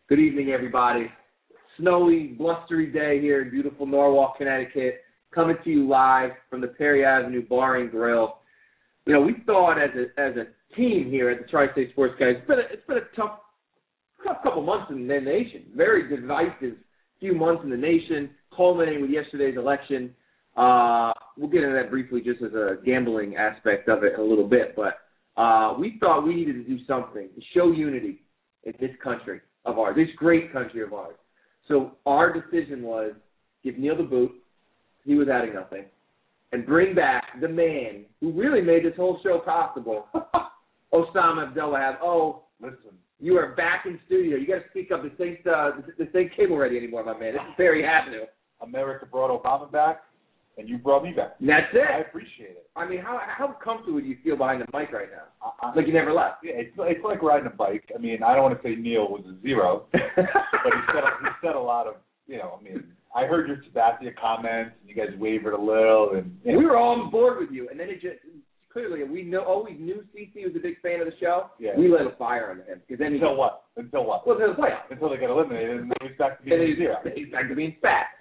Good evening, everybody. Snowy, blustery day here in beautiful Norwalk, Connecticut. Coming to you live from the Perry Avenue Bar and Grill. You know, we thought as a team here at the Tri-State Sports Guys, it's been a tough couple months in the nation. Very divisive few months in the nation, culminating with yesterday's election. We'll get into that briefly just as a gambling aspect of it in a little bit, but we thought we needed to do something to show unity in this country of ours, this great country of ours. So our decision was give Neil the boot, he was adding nothing, and bring back the man who really made this whole show possible, Osama Abdullah. Oh, listen, you are back in studio. You got to speak up. This ain't cable ready anymore, my man. This is Perry Avenue. America brought Obama back, and you brought me back. And that's it. I appreciate it. I mean, how comfortable do you feel behind the mic right now? Like you never left. Yeah, it's like riding a bike. I mean, I don't want to say Neil was a zero, but he said a lot of, I mean, I heard your Sabathia comments, and you guys wavered a little. And we were all on board with you, and then it just, clearly, we always knew CC was a big fan of the show. Yeah. We lit a fire on him. Until what? Well, until the playoffs. Until they got eliminated, and then he's back to being zero. He's back to being fat.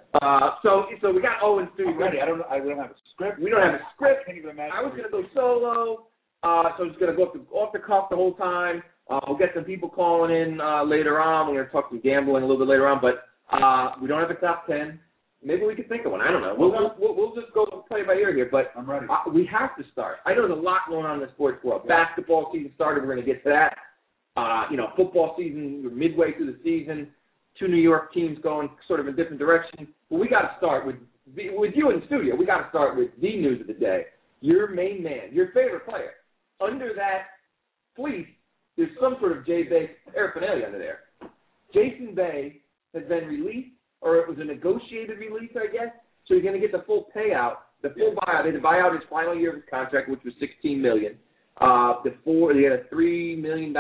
So we got Owen studio ready. We don't have a script. We don't have a script. I can't even imagine. I was going to go solo, so I'm just going to go off the cuff the whole time. We'll get some people calling in later on. We're going to talk some gambling a little bit later on, but we don't have a top 10. Maybe we could think of one. I don't know. We'll just go play by ear here, but I'm ready. We have to start. I know there's a lot going on in the sports world. Yeah. Basketball season started. We're going to get to that. Football season, we're midway through the season. 2 New York teams going sort of in different directions. But we got to start with you in the studio. We got to start with the news of the day. Your main man, your favorite player. Under that fleece, there's some sort of J-Bay paraphernalia under there. Jason Bay has been released, or it was a negotiated release, I guess. So he's going to get the full payout, the full buyout. They had to buy out his final year of his contract, which was $16 million. They had a $3 million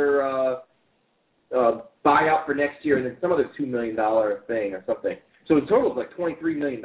buyout for next year, and then some other $2 million thing or something. So in total, it was like $23 million.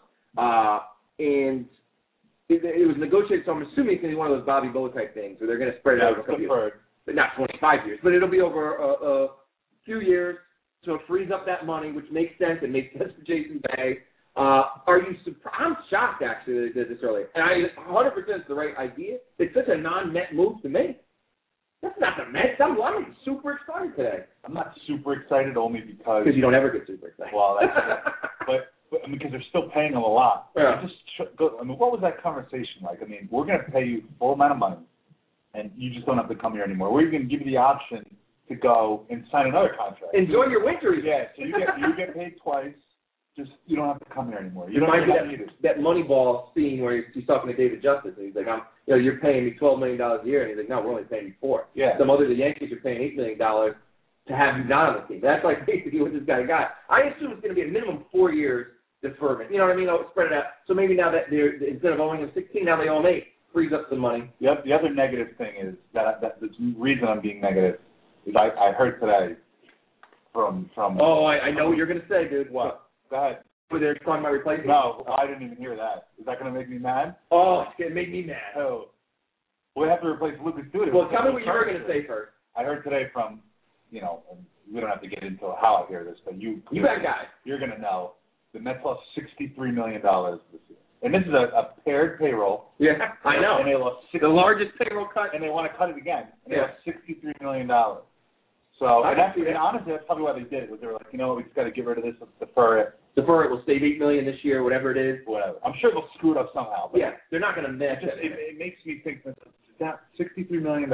And it was negotiated, so I'm assuming it's going to be one of those Bobby Bow type things, where they're going to spread it out over a couple years. But not 25 years, but it'll be over a few years. So it frees up that money, which makes sense. It makes sense for Jason Bay. Are you surprised? I'm shocked, actually, that they did this early. And 100% it's the right idea. It's such a non-Met move to me. That's not the Mets. I'm super excited today. I'm not super excited only because you don't ever get super excited. Well, that's but I mean, because they're still paying them a lot. Yeah. What was that conversation like? I mean, we're going to pay you full amount of money, and you just don't have to come here anymore. We're going to give you the option to go and sign another contract. Enjoy your winter. Yeah, so you get paid twice. Just you don't have to come here anymore. You don't have to that Moneyball scene where he's talking to David Justice, and he's like, you're paying me $12 million a year, and he's like, no, we're only paying you $4 million. Yeah. The Yankees are paying $8 million to have you not on the team. That's like basically what this guy got. I assume it's going to be a minimum 4 years deferment. You know what I mean? I'll spread it out. So maybe now that instead of owing him 16, now they owe him 8. Frees up some money. Yep. The other negative thing is that the reason I'm being negative is I heard today from. Oh, I know what you're going to say, dude. What? Go ahead. Were they calling my replacement? No, I didn't even hear that. Is that going to make me mad? Oh, it's going to make me mad. Oh. We have to replace Lucas Duda. Well, tell me what you were going to say first. I heard today from, and we don't have to get into how I hear this, but you that guy. You're going to know. The Mets lost $63 million this year. And this is a paired payroll. Yeah, I know. And they lost the largest payroll cut. And they want to cut it again. And they lost $63 million. So, honestly, that's probably why they did it. They were like, we just got to get rid of this. Let's defer it. We'll save $8 million this year, whatever it is. Whatever. I'm sure they'll screw it up somehow. But yeah, they're not going to miss it. It makes me think that $63 million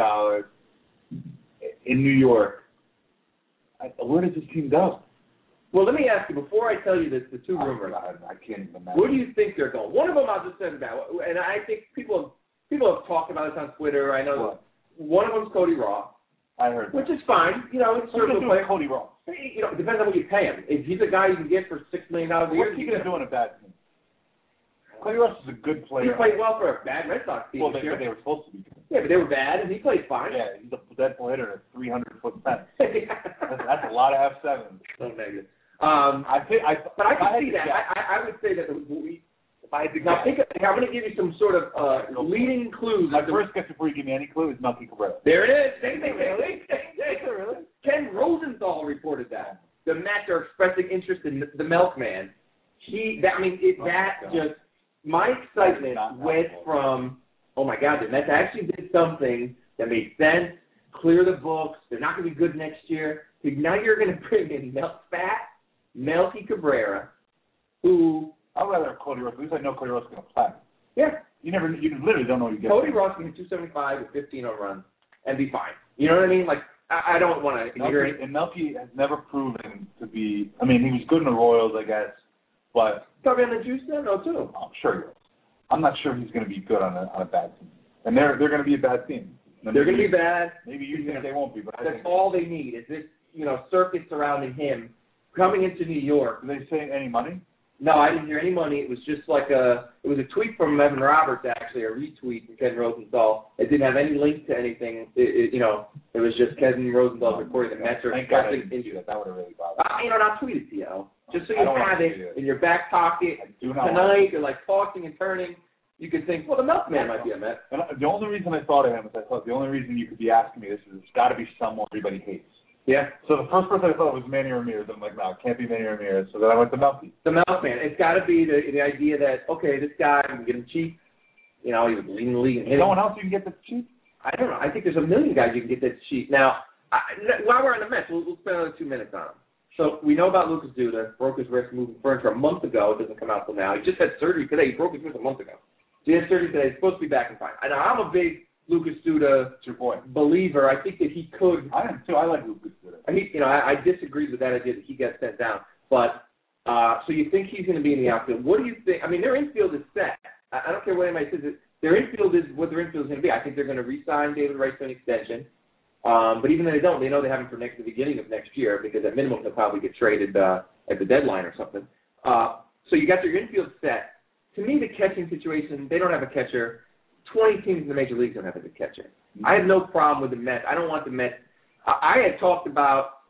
in New York, where does this team go? Well, let me ask you, before I tell you the two rumors, I can't even imagine. Where do you think they're going? One of them I'll just send about, and I think people have talked about this on Twitter. I know one of them is Cody Ross. I heard which is fine. It's sort of a player. Cody Ross. It depends on what you pay him. If he's a guy you can get for $6 million a year, what's he going to do on a bad team? Cody Ross is a good player. He played well for a bad Red Sox team. Well, they were supposed to be good. Yeah, but they were bad, and he played fine. Yeah, he's a deadpool hitter at 300-foot fence. That's a lot of F7s. So negative. But I can see that. I would say that if I had to now think. I'm going to give you some sort of leading clues. My first guess before you give me any clue is Melky Cabrera. There it is. Same thing, really. Ken Rosenthal all reported that. The Mets are expressing interest in the Milkman. My excitement went from, oh my God, the Mets actually did something that made sense, clear the books, they're not going to be good next year. Now you're going to bring in Melky Cabrera, who... I'd rather have Cody Ross. At least I know Cody Ross is going to play. Yeah. You literally don't know what you get. Cody Ross can hit 275 with 15 home runs and be fine. You know what I mean? Like, I don't want to hear it. And Melky has never proven to be, I mean, he was good in the Royals, I guess, but... Probably on the juice then, though, too. I'm sure he was. I'm not sure he's going to be good on a bad team. And they're going to be a bad team. They're going to be bad. Maybe you think they won't be, but that's all they need is this, circuit surrounding him coming into New York. Did they say any money? No, I didn't hear any money. It was just like it was a tweet from Evan Roberts, actually, a retweet from Ken Rosenthal. It didn't have any link to anything. It was just Ken Rosenthal reporting the Mets are expressing interest. That would have really bothered me. I'll tweet it to you, just so you have it in your back pocket tonight. You're like tossing and turning. You could think, well, the Milkman might be a Met. And the only reason I thought of him is the only reason you could be asking me this is it's got to be someone everybody hates. Yeah. So the first person I thought was Manny Ramirez. I'm like, no, it can't be Manny Ramirez. So then I went to Melky. The Milkman. It's got to be the idea that, okay, this guy, we can get him cheap. He was leading the league and hitting. Someone else you can get that's cheap? I don't know. I think there's a million guys you can get that's cheap. Now, while we're on the Mets, we'll spend another 2 minutes on him. So we know about Lucas Duda. Broke his wrist moving furniture a month ago. It doesn't come out till now. He just had surgery today. He broke his wrist a month ago. So he had surgery today. He's supposed to be back in fine. And I'm a big Lucas Duda believer. I think that he could. I am too. I like Lucas Duda. I disagreed with that idea that he got sent down. But so you think he's going to be in the outfield? What do you think? I mean, their infield is set. I don't care what anybody says. Their infield is what their infield is going to be. I think they're going to re-sign David Wright to an extension. But even though they don't, they know they have him for the beginning of next year because at minimum they'll probably get traded at the deadline or something. So you got your infield set. To me, the catching situation, they don't have a catcher. 20 teams in the major leagues don't have a good catcher. Mm-hmm. I have no problem with the Mets. I don't want the Mets. I had talked about,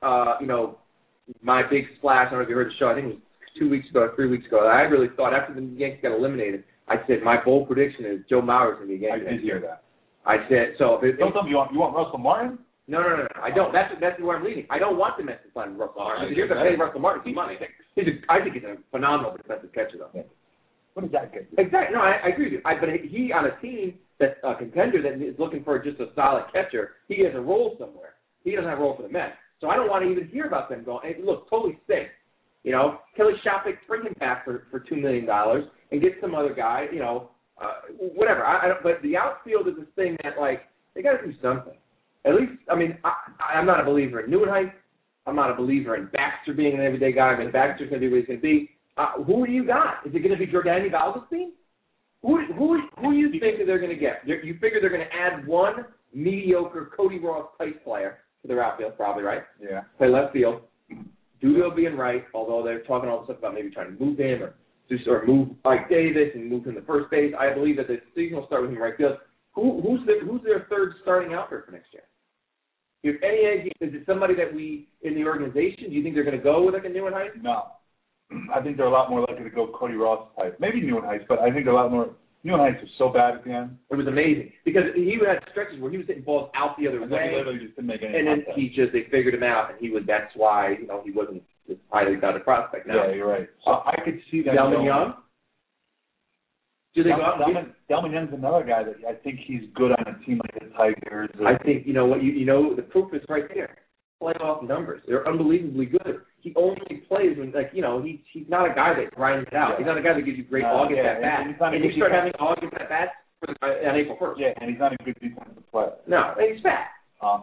my big splash. I don't know if you heard the show. I think it was 2 weeks ago or 3 weeks ago. I really thought after the Yankees got eliminated, I said my bold prediction is Joe Mauer's going to be a Yankee. I did hear that. I said so. Don't tell me you want Russell Martin? No. I don't. That's where I'm leading. I don't want the Mets to sign Russell Martin. You're going to pay Russell Martin some money. I think he's a phenomenal defensive catcher, though. Yeah. What does that get? Exactly. No, I agree with you. But he on a team that's a contender that is looking for just a solid catcher, he has a role somewhere. He doesn't have a role for the Mets. So I don't want to even hear about them going, hey, look, totally safe. Kelly Shopping, bring him back for $2 million and get some other guy, whatever. But the outfield is this thing that, they got to do something. At least, I'm not a believer in Neuenheim. I'm not a believer in Baxter being an everyday guy. Baxter's going to be what he's going to be. Who do you got? Is it going to be Jordan Valdez? Who do you think they're going to get? You figure they're going to add one mediocre Cody Ross type player to their outfield, probably, right? Yeah. Play left field. Duda being right, although they're talking all this stuff about maybe trying to move him or move Ike Davis and move him to first base. I believe that the season will start with him right field. Who's their third starting outfielder for next year? Do you have any idea? Is it somebody that we in the organization? Do you think they're going to go with like a Neuenheim? No. I think they're a lot more likely to go Cody Ross type. Maybe Neuenheim, but I think they're a lot more. Neuenheim was so bad at the end. It was amazing because he had stretches where he was hitting balls out the other way. He literally just didn't make any and then contact. they figured him out, and that's why he wasn't this highly touted prospect. Now, yeah, you're right. So I could see that. Delman Young. Do they go out? Delman Young's another guy that I think he's good on a team like the Tigers. I think the proof is right there. Playoff numbers, they're unbelievably good. He only plays when he's not a guy that grinds it out. Yeah. He's not a guy that gives you great August at bats. And you start having August at bats on April 1st. Yeah, and he's not a good defensive player. No, and he's fat.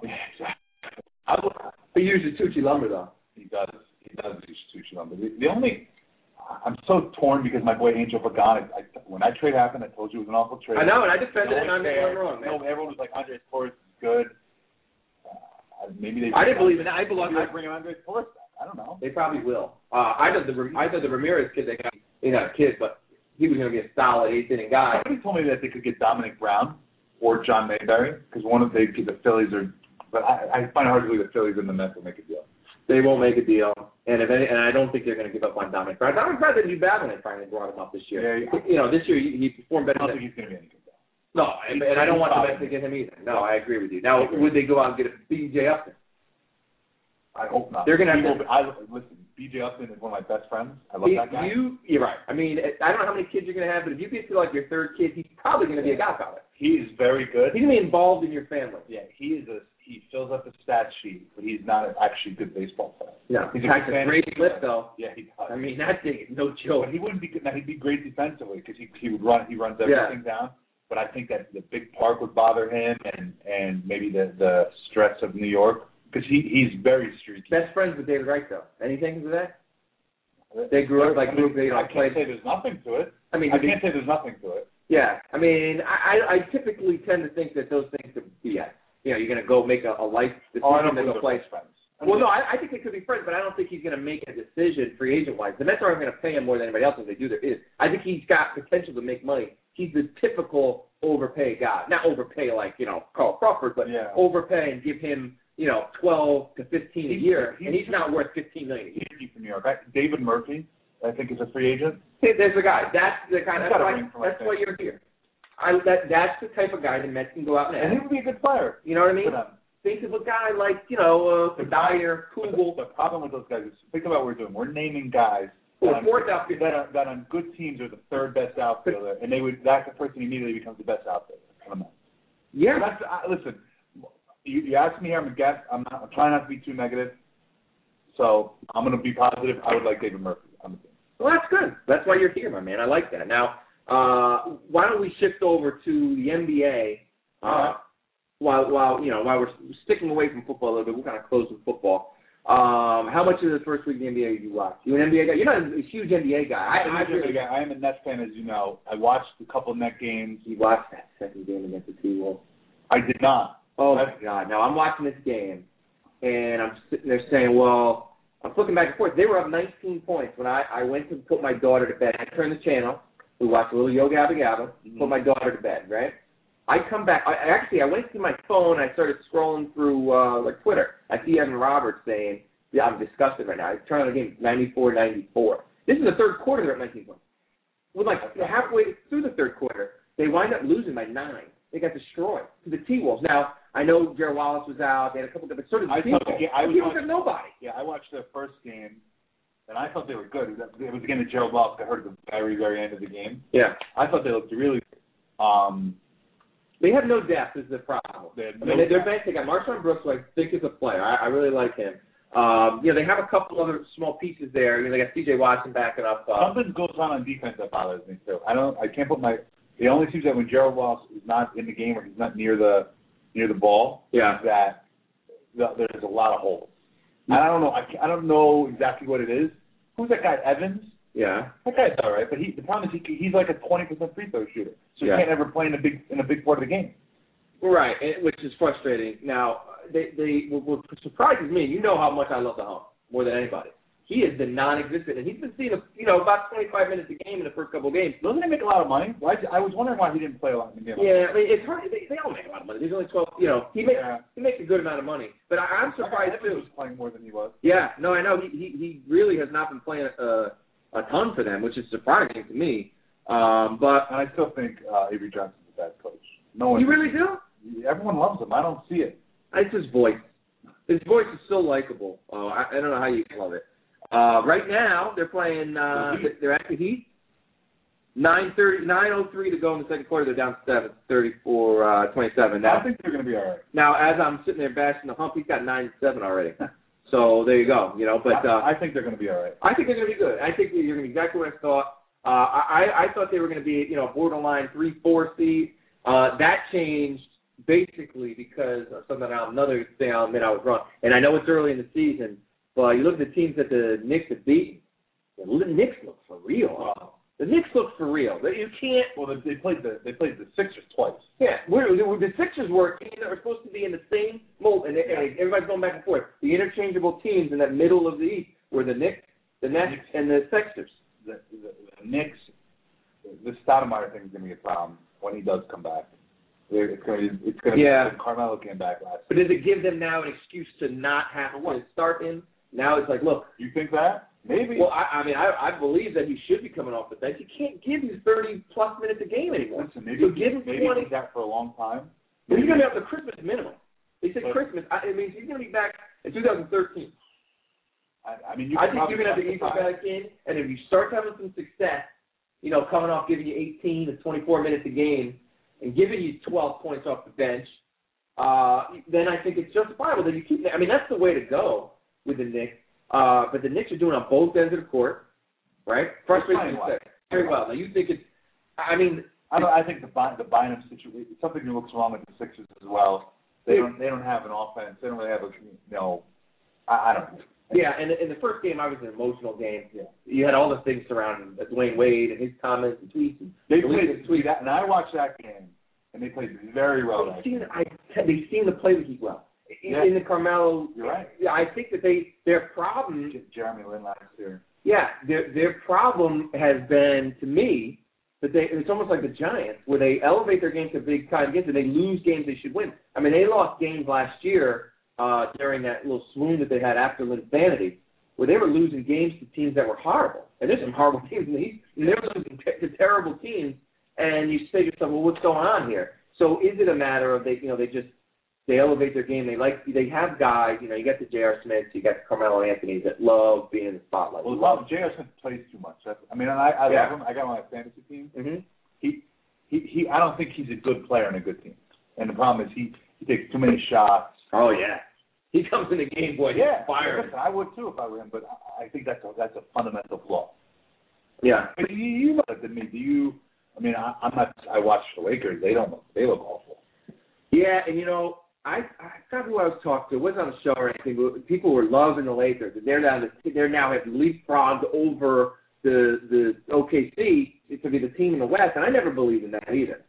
He uses Tucci lumber though. He does use Tucci lumber. I'm so torn because my boy Angel Pagan. When that trade happened, I told you it was an awful trade. I know, and I defended it, and I made one wrong. Man. No, everyone was like Andres Torres is good. Maybe they. I didn't believe in that. I bring Andres Torres back. I don't know. They probably will. I thought the Ramirez kid they got. Not a kid, but he was going to be a solid eighth inning guy. Somebody told me that they could get Dominic Brown or John Mayberry because the Phillies are. But I find it hard to believe the Phillies and the Mets will make a deal. They won't make a deal, and I don't think they're going to give up on Dominic Brown. Dominic Brown didn't do bad when they finally brought him up this year. Yeah. This year he performed better. I don't think he's going to be any good. No, and I don't want the Mets to get him either. No, I agree with you. Now, would they go out and get a B.J. Upton? I hope not. They're going to have to. Listen, B.J. Upton is one of my best friends. I love that guy. You're right. I mean, I don't know how many kids you're going to have, but if you get to like your third kid, he's probably going to be a godfather. He is very good. He's going to be involved in your family. Yeah, he fills up the stat sheet, but he's not actually a good baseball player. Yeah, he's a great flip though. Yeah, he does. I mean, that thing is no joke. But he wouldn't be good. Now, he'd be great defensively because he runs everything down. But I think that the big park would bother him, and maybe the stress of New York. Because he's very streaky. Best friends with David Wright, though. Anything to that? They grew up like movie. I can't say there's nothing to it. I can't say there's nothing to it. Yeah, I mean, I typically tend to think that those things could be BS. You know, you're going to go make a life decision to go play friends. Well, no, I think they could be friends, but I don't think he's going to make a decision free agent-wise. The Mets aren't going to pay him more than anybody else if they do their is. I think he's got potential to make money. He's the typical overpay guy. Not overpay like, Carl Crawford, but overpay and give him, 12 to 15 a year, and he's not worth $15 million a year. He's from New York. David Murphy, I think, is a free agent. There's a guy. That's the kind of that's why you're here. That's the type of guy the Mets can go out and he would be a good player. You know what I mean? Think of a guy like, Dyer, Kugel. The problem with those guys is, think about what we're doing. We're naming guys that on good teams are the third best outfielder, and that's the person immediately becomes the best outfielder. Yeah. Listen, you asked me here, I'm a guest. I'm trying not to be too negative, so I'm going to be positive. I would like David Murphy on the team. Well, that's good. That's why you're here, my man. I like that. Now, why don't we shift over to the NBA? While we're sticking away from football a little bit, we're kind of close with football. How much of the first week in the NBA did you watch? You an NBA guy? You're not a huge NBA guy. I am a Nets fan, as you know. I watched a couple of Net games. You watched that second game against the T-Wolves? I did not. Oh, my God. Now, I'm watching this game, and I'm sitting there saying, well, I'm flipping back and forth. They were up 19 points when I went to put my daughter to bed. I turned the channel. We watched a little Yo Gabba Gabba, put my daughter to bed, right? I come back. I went to my phone. I started scrolling through Twitter. I see Evan Roberts saying, "Yeah, I'm disgusted right now." I turn on the game, 94-94. This is the third quarter. They're at 19 points. With halfway through the third quarter, they wind up losing by 9. They got destroyed to the T-Wolves. Now I know Gerald Wallace was out. They had a couple of, but so did the T-Wolves. T-Wolves have nobody. Yeah, I watched their first game, and I thought they were good. It was against Gerald Wallace. I heard at the very, very end of the game. Yeah, I thought they looked really good. They have no depth is the problem. They're bench. They got Marshawn Brooks, who I think is a player. I really like him. They have a couple other small pieces there. They got C.J. Watson backing up. Something goes on defense that bothers me too. I can't put my. It only seems that when Gerald Wallace is not in the game or he's not near the ball, that there's a lot of holes. And I don't know. I don't know exactly what it is. Who's that guy? Evans. Yeah, that guy's all right, but the problem is he's like a 20% free throw shooter, so he can't ever play in a big part of the game. Right, which is frustrating. Now, what surprises me, you know how much I love the Hump more than anybody. He is the non-existent, and he's been seeing about 25 minutes a game in the first couple of games. Doesn't he make a lot of money? I was wondering why he didn't play a lot in the game. Yeah, I mean, it's hard. They all make a lot of money. There's only 12. He makes a good amount of money, but I'm surprised too. He was playing more than he was. Yeah, no, I know. He really has not been playing a ton for them, which is surprising to me. And I still think Avery Johnson's a bad coach. You really do? Everyone loves him. I don't see it. It's his voice. His voice is so likable. I don't know how you can love it. Right now, they're playing. They're at the Heat. 9:03 to go in the second quarter. They're down 34-27. Now I think they're going to be all right. Now, as I'm sitting there bashing the Hump, he's got 9-7 already. So there you go. But I think they're going to be all right. I think they're going to be good. I think you're going to be exactly what I thought. I thought they were going to be, borderline 3-4 seed. That changed basically because of another thing I'll admit I was wrong. And I know it's early in the season, but you look at the teams that the Knicks have beaten. The Knicks look for real. The Knicks look for real. You can't. Well, they played the Sixers twice. Yeah, the Sixers were a team that were supposed to be in the same mold, and everybody's going back and forth. The interchangeable teams in that middle of the East were the Knicks, the Nets, and the Sixers. The Knicks. The Stoudemire thing is going to be a problem when he does come back. It's going to be. Carmelo came back last. But does it give them now an excuse to not have to start him? Now it's like, look. You think that? Maybe. Well, I believe that he should be coming off the bench. You can't give you 30-plus minutes a game anymore. Listen, maybe give him 20. He's that for a long time. But he's going to be up to Christmas minimum. They said Christmas. It means he's going to be back in 2013. I mean, I think you're going to have the East back in, and if you start having some success, coming off giving you 18 to 24 minutes a game and giving you 12 points off the bench, then I think it's justifiable that you keep. I mean, that's the way to go with the Knicks. But the Knicks are doing on both ends of the court, right? Frustrating to say. Very well. Now you think it's. I mean, I think the Bynum situation. Something that looks wrong with the Sixers as well. They don't have an offense. They don't really have I don't know. Yeah, and in the first game, I was an emotional game. Yeah. You had all the things surrounding Dwayne Wade and his comments and tweets. And they played that, and I watched that game, and they played very well. They seem to play the Heat well. In the Carmelo, you're right. Yeah, I think that their problem. Jeremy Lin last year. Yeah, their problem has been, to me, that it's almost like the Giants, where they elevate their game to big time games and they lose games they should win. I mean, they lost games last year during that little swoon that they had after Linsanity, where they were losing games to teams that were horrible. And there's some horrible teams in the East, and they were losing to terrible teams. And you say to yourself, well, what's going on here? So is it a matter of they elevate their game? They have guys. You got the J.R. Smiths, you got the Carmelo Anthonys that love being in the spotlight. Well, J.R. Smith plays too much. I love him. I got him on my fantasy team. Mm-hmm. He I don't think he's a good player on a good team. And the problem is he takes too many shots. Oh yeah. He comes in the game, boy. Yeah, fire. Listen, I would too if I were him, but I think that's a fundamental flaw. Yeah. But you know that to me. Do you? I mean, I'm not. I watch the Lakers. They look awful. Yeah, and I forgot who I was talking to. It wasn't on the show or anything, but people were loving the Lakers. And they're now have leapfrogged over the OKC to be the team in the West, and I never believed in that either.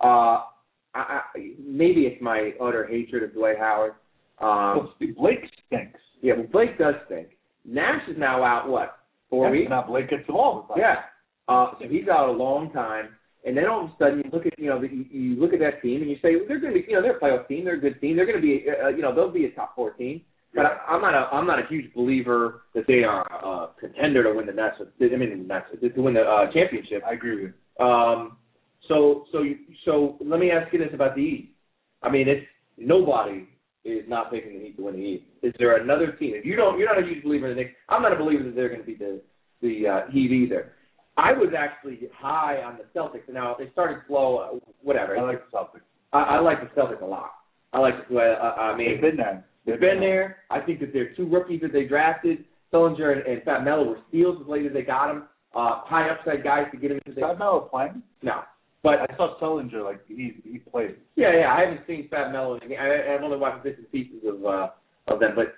Maybe it's my utter hatred of Dwight Howard. Blake stinks. Yeah, but Blake does stink. Nash is now out, 4 weeks? Now Blake gets the ball. Yeah. So he's out a long time. And then all of a sudden you look at you look at that team and you say they're going to be they're a playoff team, they're a good team, they're going to be they'll be a top 4 team. But I'm not a huge believer that they are a contender to win the to win the championship. I agree with you. So let me ask you this about the East. I mean, nobody is not picking the Heat to win the East. Is there another team? If you're not a huge believer in the Knicks, I'm not a believer that they're going to be the Heat either. I was actually high on the Celtics. Now, they started slow, whatever. I like the Celtics. I like the Celtics a lot. They've been there. They've been there. I think that their 2 rookies that they drafted, Sullinger and Fat Melo, were steals as late as they got them. High upside guys to get them into the... Fat Melo playing? No. But I saw Sullinger, he played. Yeah, I haven't seen Fat Melo. I've only watched bits and pieces of them. But,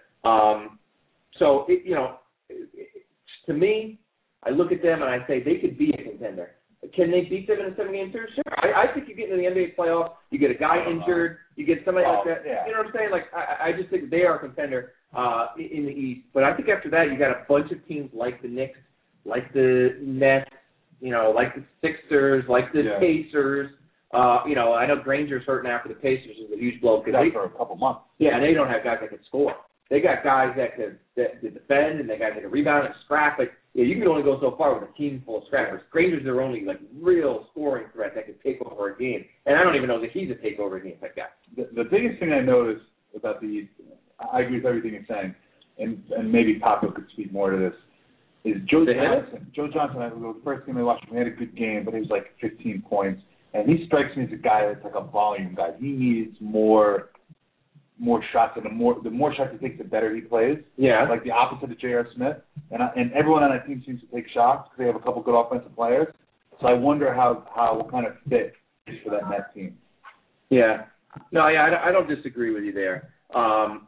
to me, I look at them and I say they could be a contender. Can they beat them in a 7-game series? Sure. I think you get into the NBA playoffs, you get a guy injured, you get somebody like that. Yeah. You know what I'm saying? I just think they are a contender in the East. But I think after that, you got a bunch of teams like the Knicks, like the Nets, like the Sixers, like the Pacers. I know Granger's hurting after the Pacers is a huge blow. For a couple months. Yeah, and they don't have guys that can score. They got guys that can defend, and they got guys that can rebound and scrap. But you can only go so far with a team full of scrappers. Granger's their only real scoring threat that can take over a game. And I don't even know that he's a takeover game type guy. The biggest thing I noticed about the East, I agree with everything you're saying, and maybe Paco could speak more to this, is Joe Johnson. Joe Johnson, the first game I watched him, he had a good game, but he was 15 points. And he strikes me as a guy that's a volume guy. He needs more shots, and the more shots he takes, the better he plays. Yeah. Like the opposite of J.R. Smith. And everyone on that team seems to take shots because they have a couple good offensive players. So I wonder what kind of fit is for that Nets team. Yeah. No, I don't disagree with you there. I'm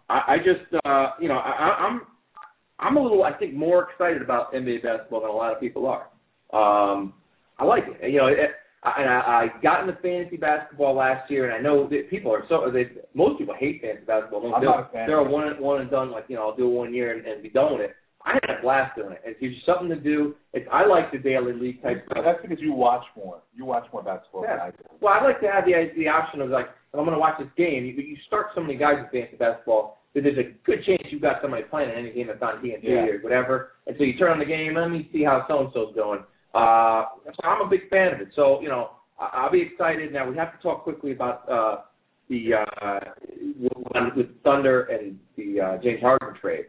a little, I think, more excited about NBA basketball than a lot of people are. I like it. I got into fantasy basketball last year, and I know that most people hate fantasy basketball. I'm not a fan. They're a one and done, I'll do it 1 year and be done with it. I had a blast doing it. It gives you something to do. I like the daily league type stuff. That's because you watch more. You watch more basketball than I do. Well, I'd like to have the option of, if I'm going to watch this game, you start so many guys in fantasy basketball that there's a good chance you've got somebody playing in any game that's on TNT or whatever. And so you turn on the game, let me see how so-and-so's going. So I'm a big fan of it. So, I'll be excited. Now, we have to talk quickly about with Thunder and the James Harden trade.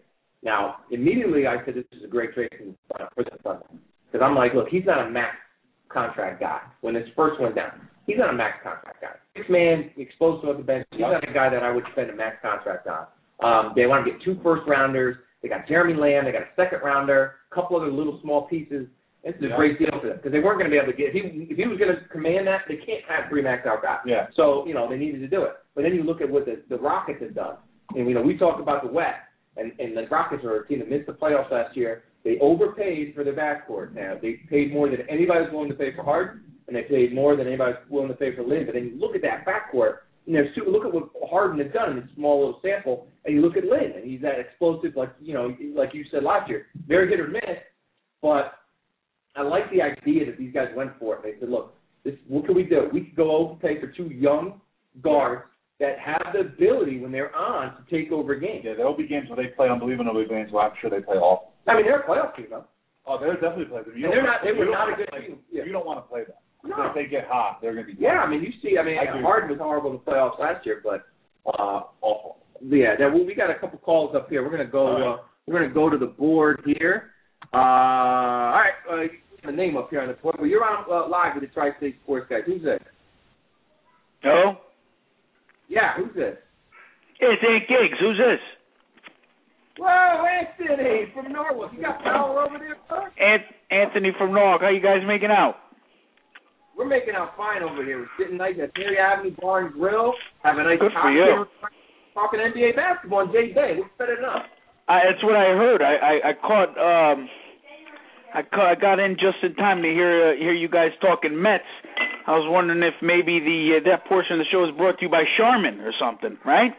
Now, immediately I said this is a great trade for the Suns. Because I'm like, look, he's not a max contract guy. When this first went down, he's not a max contract guy. 6-man, explosive at the bench. He's not a guy that I would spend a max contract on. They want to get 2 first-rounders. They got Jeremy Lamb. They got a second-rounder, a couple other little small pieces. This is a great deal for them because they weren't going to be able to get – if he was going to command that, they can't have 3 max-out guys. Yeah. So, they needed to do it. But then you look at what the Rockets have done. And, we talked about the West, and the Rockets are a team that missed the playoffs last year. They overpaid for their backcourt now. They paid more than anybody was willing to pay for Harden, and they paid more than anybody was willing to pay for Lin. But then you look at that backcourt, and look at what Harden has done in this small little sample, and you look at Lin, and he's that explosive, like you said last year, very hit or miss. But I like the idea that these guys went for it. They said, look, what can we do? We could go overpay for 2 young guards that have the ability when they're on to take over games. Yeah, there'll be games where they play unbelievable games where I'm sure they play awful. I mean, they're a playoff team, though. Oh, they're definitely play them. They were not a good team. Yeah. You don't want to play them. No. If they get hot, they're going to be. Yeah, I mean, you see, Harden was horrible in the playoffs last year, but awful. Yeah, we got a couple calls up here. We're going to go. We're going to go to the board here. All right, the name up here on the board. Well, you're on live with the Tri-State Sports guys. Who's this? Hello? Yeah, who's this? It's Ant Giggs. Who's this? Whoa, Anthony from Norwalk. You got power over there, sir? Anthony from Norwalk. How you guys making out? We're making out fine over here. We're sitting nice at Perry Avenue Bar and Grill. Have a nice Good for you. Talking NBA basketball on J Day. What's better than us? That's what I heard. I caught. I got in just in time to hear you guys talking Mets. I was wondering if maybe that portion of the show is brought to you by Charmin or something, right?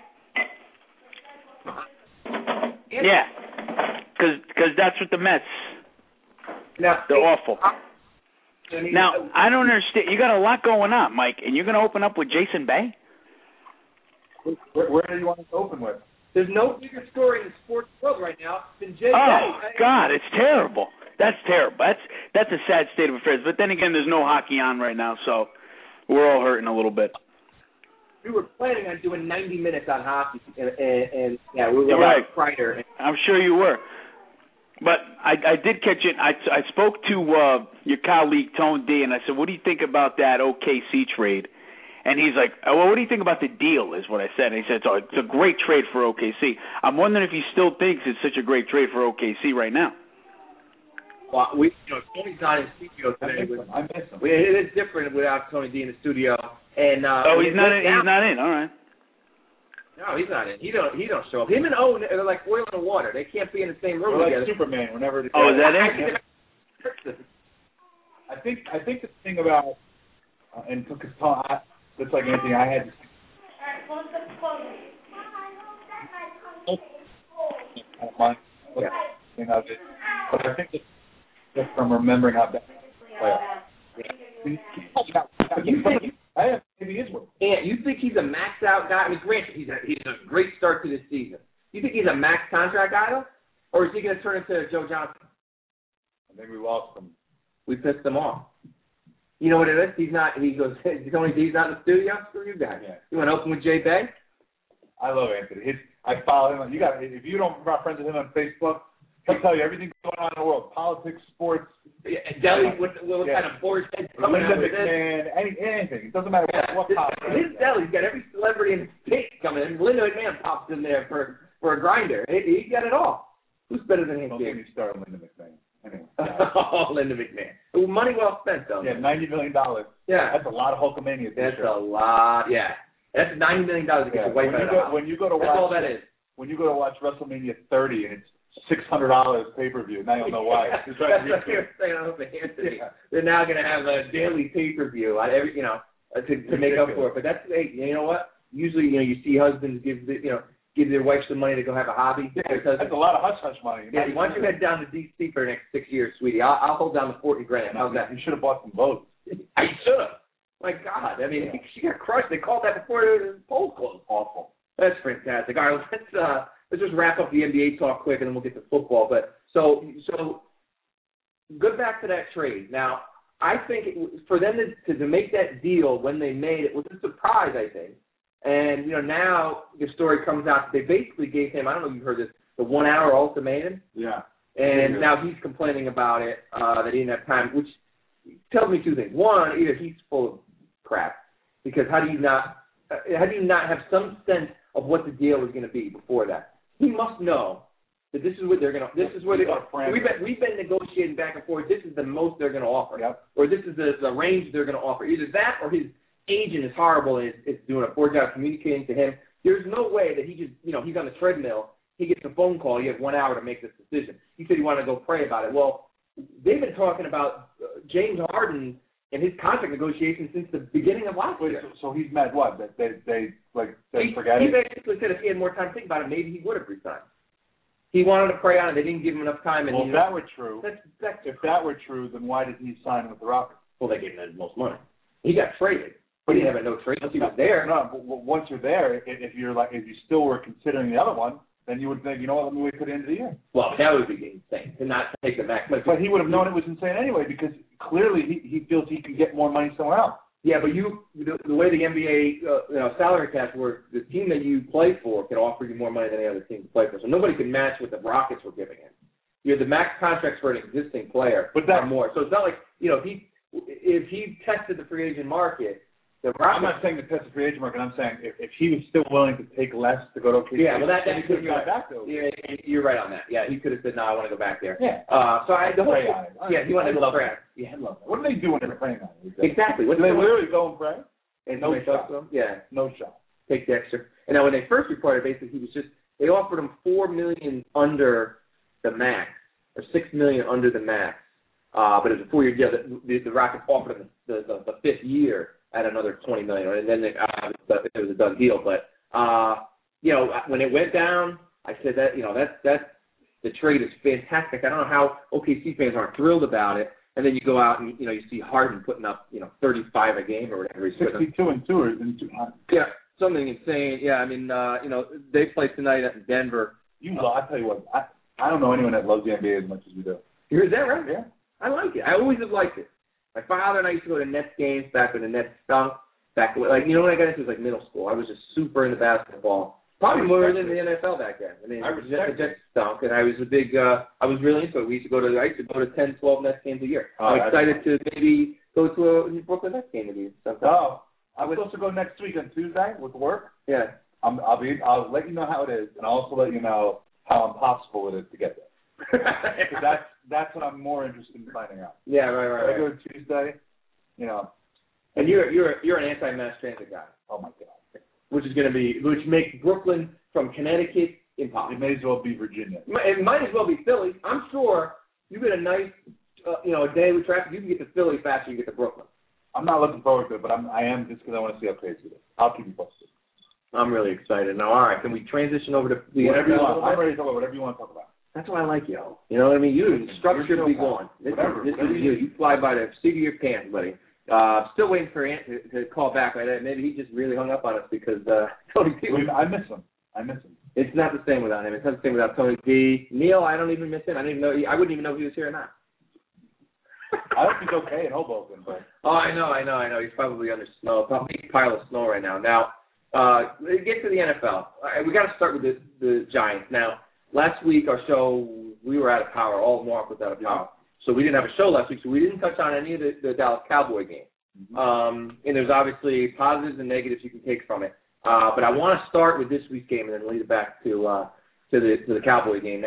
Yeah, because that's what the Mets. Now, they're awful. Now, I don't understand. You got a lot going on, Mike, and you're going to open up with Jason Bay? Where do you want to open with? There's no bigger story in the sports world right now than Jay Bay. Oh, God, it's terrible. That's terrible. That's a sad state of affairs. But then again, there's no hockey on right now, so we're all hurting a little bit. We were planning on doing 90 minutes on hockey, and yeah, we were right. Kreider. I'm sure you were. But I did catch it. I spoke to your colleague, Tone D, and I said, what do you think about that OKC trade? And he's like, well, what do you think about the deal is what I said. And he said, it's a great trade for OKC. I'm wondering if he still thinks it's such a great trade for OKC right now. Well, Tony's not in the studio today. I miss him. It is different without Tony D in the studio. And he's not in. He's not in. All right. No, he's not in. He don't show up. Him and Owen are like oil and water. They can't be in the same room together. Like Superman. Whenever. Oh, is that it? I think the thing about and because it's like anything I had. Thing of it, but I think just from remembering how bad maybe he is one. And you think he's a max out guy? I mean, granted, he's a great start to this season. You think he's a max contract guy, though? Or is he going to turn into Joe Johnson? I think we lost him. We pissed him off. You know what it is? He's not. He goes. Tony D's not in the studio. Screw you guys. Yeah. You want to open with Jay Bay? I love Anthony. I follow him. If you don't not friends with him on Facebook, he'll tell you everything going on in the world: politics, sports. Yeah, deli. What kind of board head coming out with McMahon, anything. It doesn't matter what politics. His deli's got every celebrity in the state coming in. Linda McMahon pops in there for a grinder. He got it all. Who's better than him? Don't get me started, Linda McMahon. Anyway, oh, Linda McMahon. Money well spent, though. Yeah, $90 million. Yeah. That's a lot of Hulkamania. That's a lot, yeah. That's $90 million to get your wife out of the house. When you go to watch, that's all that is. When you go to watch WrestleMania 30 and it's $600 pay-per-view, now you'll know why. That's what you're saying on Anthony. Yeah. They're now going to have a daily pay-per-view on every, to make up for it. But that's, you know what? Usually, you see husbands give their wife some money to go have a hobby. Yeah, that's a lot of hush-hush money. Yeah, why don't you head down to D.C. for the next 6 years, sweetie? I'll hold down the $40,000. How's that? You should have bought some votes. I should have. My God. I mean, she got crushed. They called that before the polls closed. Awful. That's fantastic. All right, let's just wrap up the NBA talk quick, and then we'll get to football. But so go back to that trade. Now, I think for them to make that deal when they made it was a surprise, I think. And, now the story comes out. They basically gave him, I don't know if you've heard this, the 1 hour ultimatum. Yeah. And now he's complaining about it, that he didn't have time, which tells me two things. One, either he's full of crap, because how do you not have some sense of what the deal is going to be before that? He must know that this is what they're going to. This is where they're going to. We've been negotiating back and forth. This is the most they're going to offer, or this is the range they're going to offer. Either that, or his agent is horrible and is doing a poor job communicating to him. There's no way that he just, he's on the treadmill. He gets a phone call. You have 1 hour to make this decision. He said he wanted to go pray about it. Well, they've been talking about James Harden and his contract negotiations since the beginning of last year. So he's mad what? That they forget it? He basically said if he had more time to think about it, maybe he would have resigned. He wanted to pray on it. They didn't give him enough time. And if that were true, if that were true, then why did he sign with the Rockets? Well, they gave him the most money. He got traded, but he didn't have no trade once he was there. No, but once you're there, if you still were considering the other one, then you would think, let me wait till the end of the year. Well, that would be insane to not take the max. But he would have known it was insane anyway, because clearly he feels he can get more money somewhere else. Yeah, but the way the NBA salary caps work, the team that you play for can offer you more money than the other team to play for. So nobody can match what the Rockets were giving him. The max contracts for an existing player are more. So it's not like if he tested the free agent market. I'm not saying to test the free agent market. I'm saying if he was still willing to take less to go to OKC, that he could have gone back to. Yeah, you're right on that. Yeah, he could have said, "No, I want to go back there." Yeah. He wanted to love pray. Yeah, love that. What do they do when they're praying on it? Exactly. Do they literally go and pray? And no shot. Yeah, no shot. Take the extra. And now when they first reported, basically they offered him $4 million under the max, or $6 million under the max. But it was a 4-year deal. The Rockets offered him the fifth year at another $20 million, and then it was a done deal. But when it went down, I said that's the trade is fantastic. I don't know how OKC fans aren't thrilled about it. And then you go out and you see Harden putting up 35 a game or whatever. 62 and 2 or too high. Yeah, something insane. Yeah, I mean they play tonight at Denver. I tell you what, I don't know anyone that loves the NBA as much as we do. Is that right? Yeah, I like it. I always have liked it. My father and I used to go to Nets games back when the Nets stunk. Back when I got into it was middle school. I was just super into basketball. Probably more than the NFL back then. I mean, the Jets stunk, and I was I was really into it. I used to go to 10, 12 Nets games a year. I'm excited to maybe go to a Brooklyn Nets game with you sometime. Oh, I'm supposed to go next week on Tuesday with work. Yeah. I'll let you know how it is, and I'll also let you know how impossible it is to get there. That's what I'm more interested in finding out. Yeah, right. I go Tuesday, And you're an anti-mass transit guy. Oh my God. Which makes Brooklyn from Connecticut impossible. It may as well be Virginia. It might as well be Philly. I'm sure you get a nice, a day with traffic. You can get to Philly faster than you get to Brooklyn. I'm not looking forward to it, but I am just because I want to see how crazy it is. I'll keep you posted. I'm really excited. Now, all right, can we transition over to the whatever you want? I'm ready to talk about whatever you want to talk about. That's why I like you. You know what I mean? You structure be going. This is you. You fly by the seat of your pants, buddy. Still waiting for Ant to call back. Maybe he just really hung up on us because Tony D. I miss him. It's not the same without him. It's not the same without Tony D. Neil, I don't even miss him. I wouldn't even know if he was here or not. I hope he's okay in Hoboken, but. Oh, I know. He's probably under snow, probably a pile of snow right now. Now, get to the NFL. We got to start with the Giants. Now, last week our show we were out of power. All of Mark was out of power. So we didn't have a show last week, so we didn't touch on any of the Dallas Cowboy game. And there's obviously positives and negatives you can take from it. But I want to start with this week's game and then lead it back to the Cowboy game.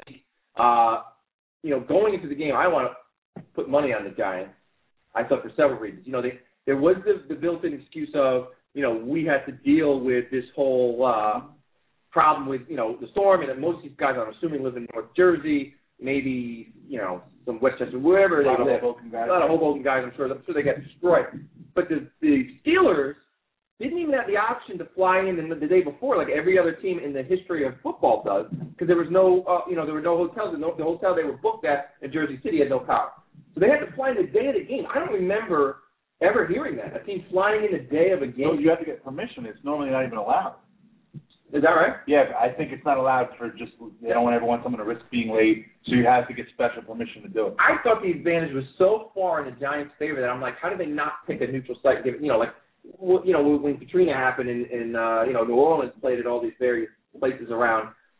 Going into the game, I want to put money on the Giants. I thought for several reasons. There was the built-in excuse of we had to deal with this whole problem with the storm, and that most of these guys, I'm assuming, live in North Jersey. Maybe, some Westchester, wherever they live. A lot of Hoboken guys, I'm sure they got destroyed. But the Steelers didn't even have the option to fly in the day before, like every other team in the history of football does, because there was no, there were no hotels. The hotel they were booked at in Jersey City had no power. So they had to fly in the day of the game. I don't remember ever hearing that. A team flying in the day of a game. No, you have to get permission. It's normally not even allowed. Is that right? Yeah, I think it's not allowed for they don't ever want someone to risk being late, so you have to get special permission to do it. I thought the advantage was so far in the Giants' favor that I'm like, how did they not pick a neutral site? When Katrina happened and New Orleans played at all these various places around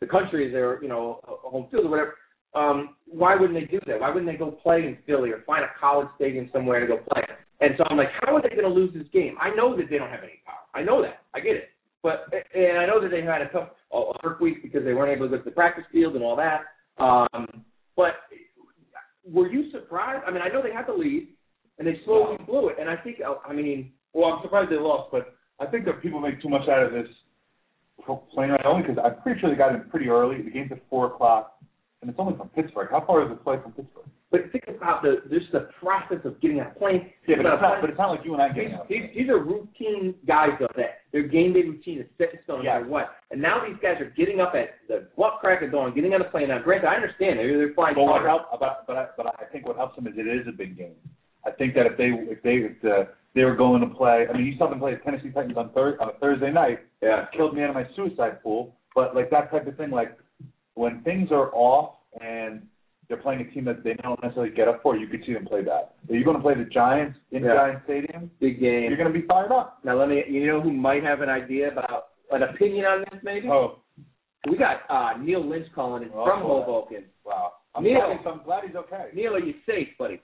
the country as their, home field or whatever. Why wouldn't they do that? Why wouldn't they go play in Philly or find a college stadium somewhere to go play? And so I'm like, how are they going to lose this game? I know that they don't have any power. I know that. I get it. And I know that they had a tough work week because they weren't able to go to the practice field and all that. But were you surprised? I mean, I know they had the lead, and they slowly blew it. And I think, well, I'm surprised they lost, but I think that people make too much out of this playing right only because I'm pretty sure they got in pretty early. The game's at 4 o'clock, and it's only from Pittsburgh. How far is the flight from Pittsburgh? But think about just the process of getting on a plane. Yeah, but it's not like you and I getting on a plane. These are routine guys, though, that their game day routine is set in stone no matter what. And now these guys are getting up at the butt crack of dawn, getting on a plane. Now, granted, I understand they're flying. But I think what helps them is it is a big game. I think that if they were going to play, I mean, you saw them play the Tennessee Titans on a Thursday night. Yeah, killed me out of my suicide pool. But like that type of thing, like when things are off and they're playing a team that they don't necessarily get up for, you could see them play that. If you're going to play the Giants in Giants Stadium, big game. You're going to be fired up. Now you know who might have an idea about an opinion on this, maybe? Oh, we got Neil Lynch calling in from Hoboken. Wow. I'm glad he's okay. Neil, are you safe, buddy?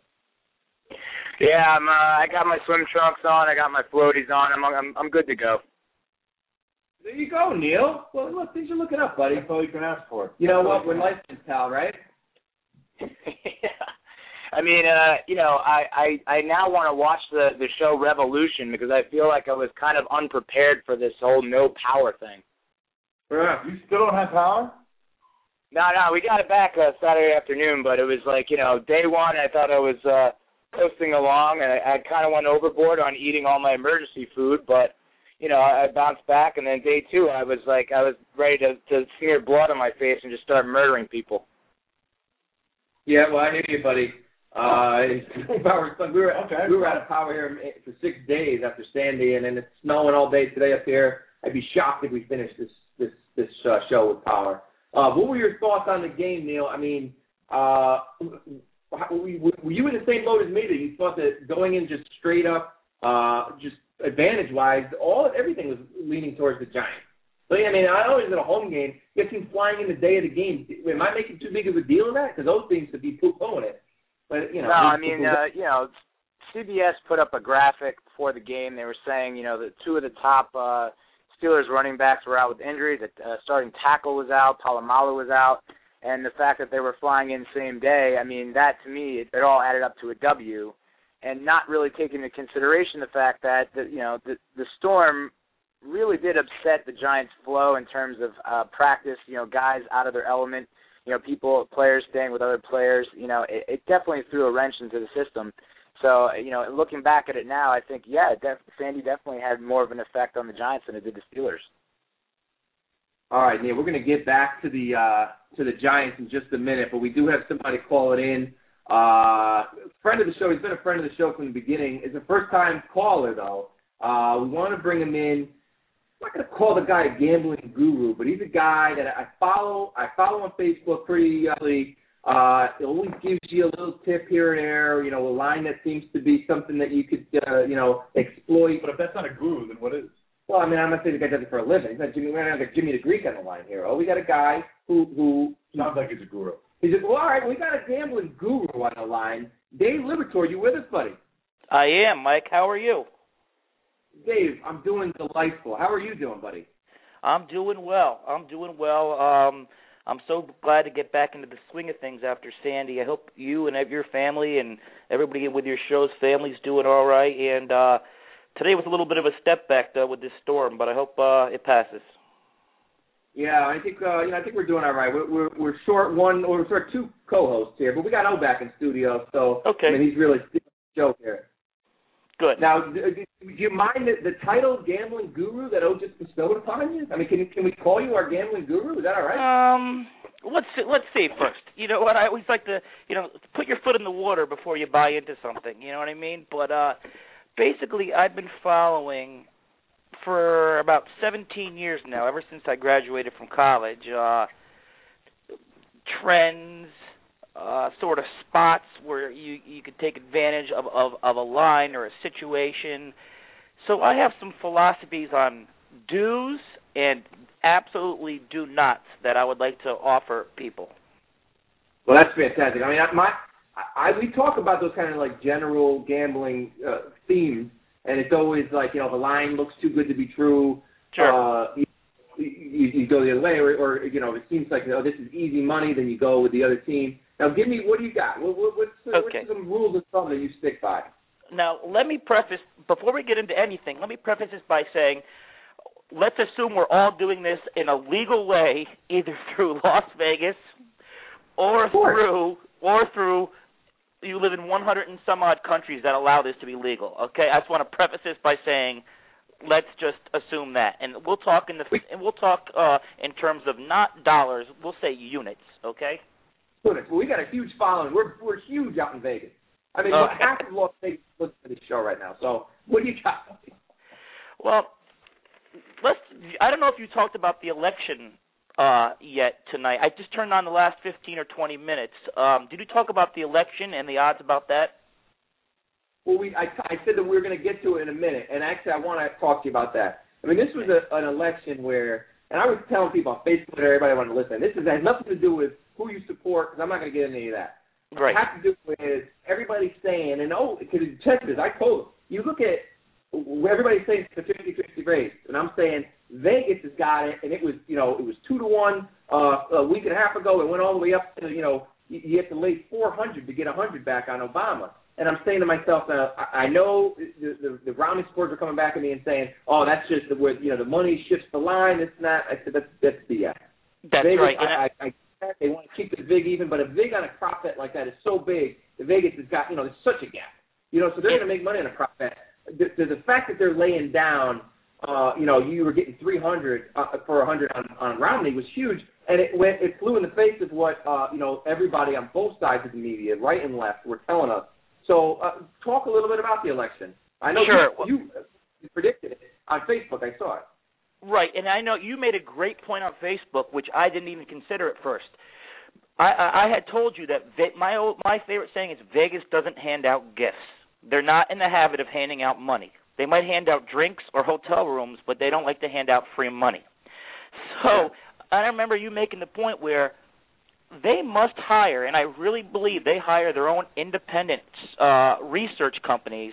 Yeah, I got my swim trunks on. I got my floaties on. I'm good to go. There you go, Neil. Well, look, things are looking up, buddy. That's all you can ask for. You know what? We're licensed, pal, right? Yeah. I mean, I now want to watch the show Revolution because I feel like I was kind of unprepared for this whole no power thing. Yeah. You still don't have power? No, we got it back Saturday afternoon, but it was like, day one I thought I was coasting along, and I kind of went overboard on eating all my emergency food, but, I bounced back, and then day two I was ready to smear blood on my face and just start murdering people. Yeah, well, I hear you, buddy. We were out of power here for 6 days after Sandy, and then it's snowing all day today up here. I'd be shocked if we finished this show with power. What were your thoughts on the game, Neil? I mean, were you in the same boat as me that you thought that going in just straight up, just advantage-wise, everything was leaning towards the Giants? So, I mean, I know it's at a home game. You have teams flying in the day of the game. Am I making too big of a deal of that? Because those things could be poo-pooing it. But, No, I mean, CBS put up a graphic before the game. They were saying, that two of the top Steelers running backs were out with injuries. The starting tackle was out. Polamalu was out. And the fact that they were flying in same day, I mean, that to me, it all added up to a W. And not really taking into consideration the fact that, the storm really did upset the Giants' flow in terms of practice, guys out of their element, players staying with other players. It definitely threw a wrench into the system. So, looking back at it now, I think, Sandy definitely had more of an effect on the Giants than it did the Steelers. All right, Neil, we're going to get back to the Giants in just a minute, but we do have somebody calling in. Friend of the show. He's been a friend of the show from the beginning. Is a first-time caller, though. We want to bring him in. I'm not going to call the guy a gambling guru, but he's a guy that I follow on Facebook pretty early. It always gives you a little tip here and there, a line that seems to be something that you could, exploit. But if that's not a guru, then what is? Well, I mean, I'm not saying the guy does it for a living. He's not Jimmy. We're not like Jimmy the Greek on the line here. Oh, we got a guy who sounds like he's a guru. He said, well, all right, we got a gambling guru on the line. Dave Libertor, you with us, buddy? I am, Mike. How are you? Dave, I'm doing delightful. How are you doing, buddy? I'm doing well. I'm so glad to get back into the swing of things after Sandy. I hope you and your family and everybody with your show's family's doing all right. And today was a little bit of a step back, though, with this storm, but I hope it passes. Yeah, I think we're doing all right. We're short two co-hosts here, but we got O back in studio, so okay. I mean, he's really stealing the show here. Good. Now, do you mind the title gambling guru that O just bestowed upon you? I mean, can we call you our gambling guru? Is that all right? Let's see first. You know what? I always like to, put your foot in the water before you buy into something. You know what I mean? But basically, I've been following for about 17 years now, ever since I graduated from college, trends, sort of spots where you could take advantage of a line or a situation. So I have some philosophies on do's and absolutely do nots that I would like to offer people. Well, that's fantastic. I mean, we talk about those kind of like general gambling themes, and it's always like, you know, the line looks too good to be true. Sure. You go the other way, or you know, it seems like, oh, this is easy money, then you go with the other team. Now, give me, what do you got? What's some rules of thumb that you stick by? Now, let me preface, before we get into anything, let me preface this by saying, let's assume we're all doing this in a legal way, either through Las Vegas or through you live in 100 and some odd countries that allow this to be legal. Okay, I just want to preface this by saying, let's just assume that, and we'll talk in terms of not dollars. We'll say units. Okay. Well, we got a huge following. We're huge out in Vegas. I mean, half of Las Vegas listens to this show right now. So, what do you got? Well, I don't know if you talked about the election yet tonight. I just turned on the last 15 or 20 minutes. Did you talk about the election and the odds about that? Well, I said that we were going to get to it in a minute, and actually I want to talk to you about that. I mean, this was an election where, and I was telling people on Facebook and everybody wanted to listen, this has nothing to do with who you support, because I'm not going to get into any of that. Right. It has to do with everybody saying, and because check this, I told them, you look at everybody's saying it's a 50-50 race, and I'm saying Vegas has got it, and it was 2-1 a week and a half ago. It went all the way up to, you have to lay 400 to get 100 back on Obama. And I'm saying to myself, I know the Romney supporters are coming back at me and saying, oh, that's just where the money shifts the line. It's not. I said that's BS. That's Vegas, right. They want to keep the VIG even, but a VIG on a prop bet like that is so big. The Vegas has got, there's such a gap. So they're going to make money on a prop bet. The fact that they're laying down, you were getting 300 for 100 on Romney was huge, and it flew in the face of what everybody on both sides of the media, right and left, were telling us. So talk a little bit about the election. I know you predicted it on Facebook. I saw it. Right, and I know you made a great point on Facebook, which I didn't even consider at first. I had told you that my favorite saying is Vegas doesn't hand out gifts. They're not in the habit of handing out money. They might hand out drinks or hotel rooms, but they don't like to hand out free money. So I remember you making the point where they must hire, and I really believe they hire their own independent research companies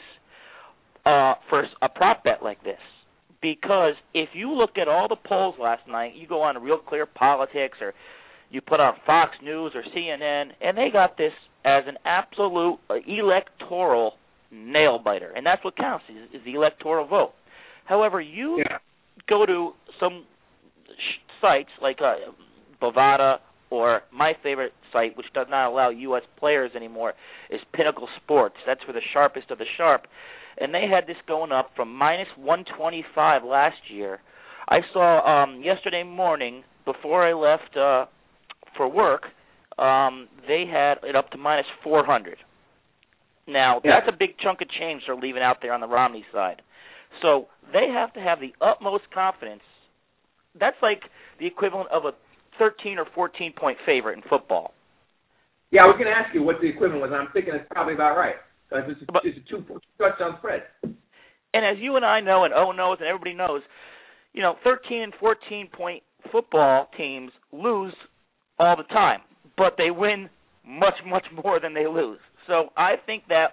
for a prop bet like this. Because if you look at all the polls last night, you go on Real Clear Politics or you put on Fox News or CNN, and they got this as an absolute electoral nail-biter. And that's what counts, is the electoral vote. However, you go to some sites like Bovada, or my favorite site, which does not allow U.S. players anymore, is Pinnacle Sports. That's for the sharpest of the sharp. And they had this going up from minus 125 last year. I saw yesterday morning, before I left for work, they had it up to minus 400. Now, that's a big chunk of change they're leaving out there on the Romney side. So they have to have the utmost confidence. That's like the equivalent of a 13 or 14-point favorite in football. Yeah, I was going to ask you what the equivalent was, and I'm thinking it's probably about right. It's a two-touchdown spread. And as you and I know, and O knows, and everybody knows, 13 and 14-point football teams lose all the time, but they win much, much more than they lose. So I think that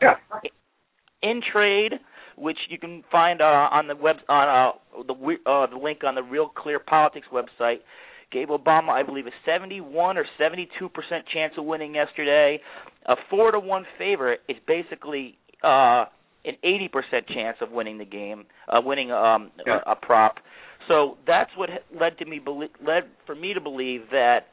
in trade, which you can find on the web the link on the Real Clear Politics website, gave Obama, I believe, a 71 or 72% chance of winning yesterday. A 4-1 favorite is basically an 80% chance of winning the game, winning a prop. So that's what led for me to believe that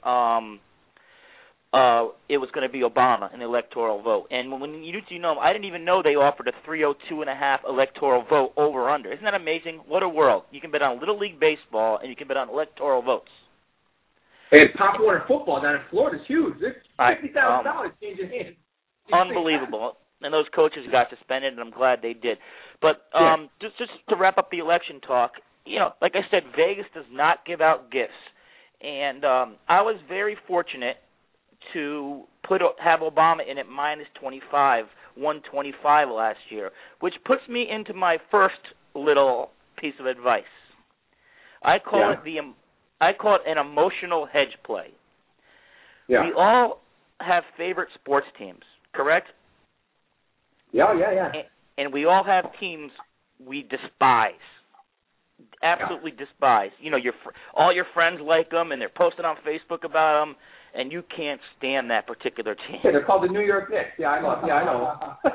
it was going to be Obama in the electoral vote. And when you I didn't even know they offered a 302.5 electoral vote over under. Isn't that amazing? What a world! You can bet on Little League baseball and you can bet on electoral votes. And Pop Warner football down in Florida is huge. It's $50,000 changing hands. Unbelievable. And those coaches got suspended, and I'm glad they did. But just to wrap up the election talk, like I said, Vegas does not give out gifts. And I was very fortunate to have Obama in at minus 25, 125 last year, which puts me into my first little piece of advice. I call it I call it an emotional hedge play. Yeah. We all have favorite sports teams, correct? Yeah. And we all have teams we despise, absolutely despise. You know, all your friends like them, and they're posting on Facebook about them, and you can't stand that particular team. Yeah, they're called the New York Knicks. Yeah, I know.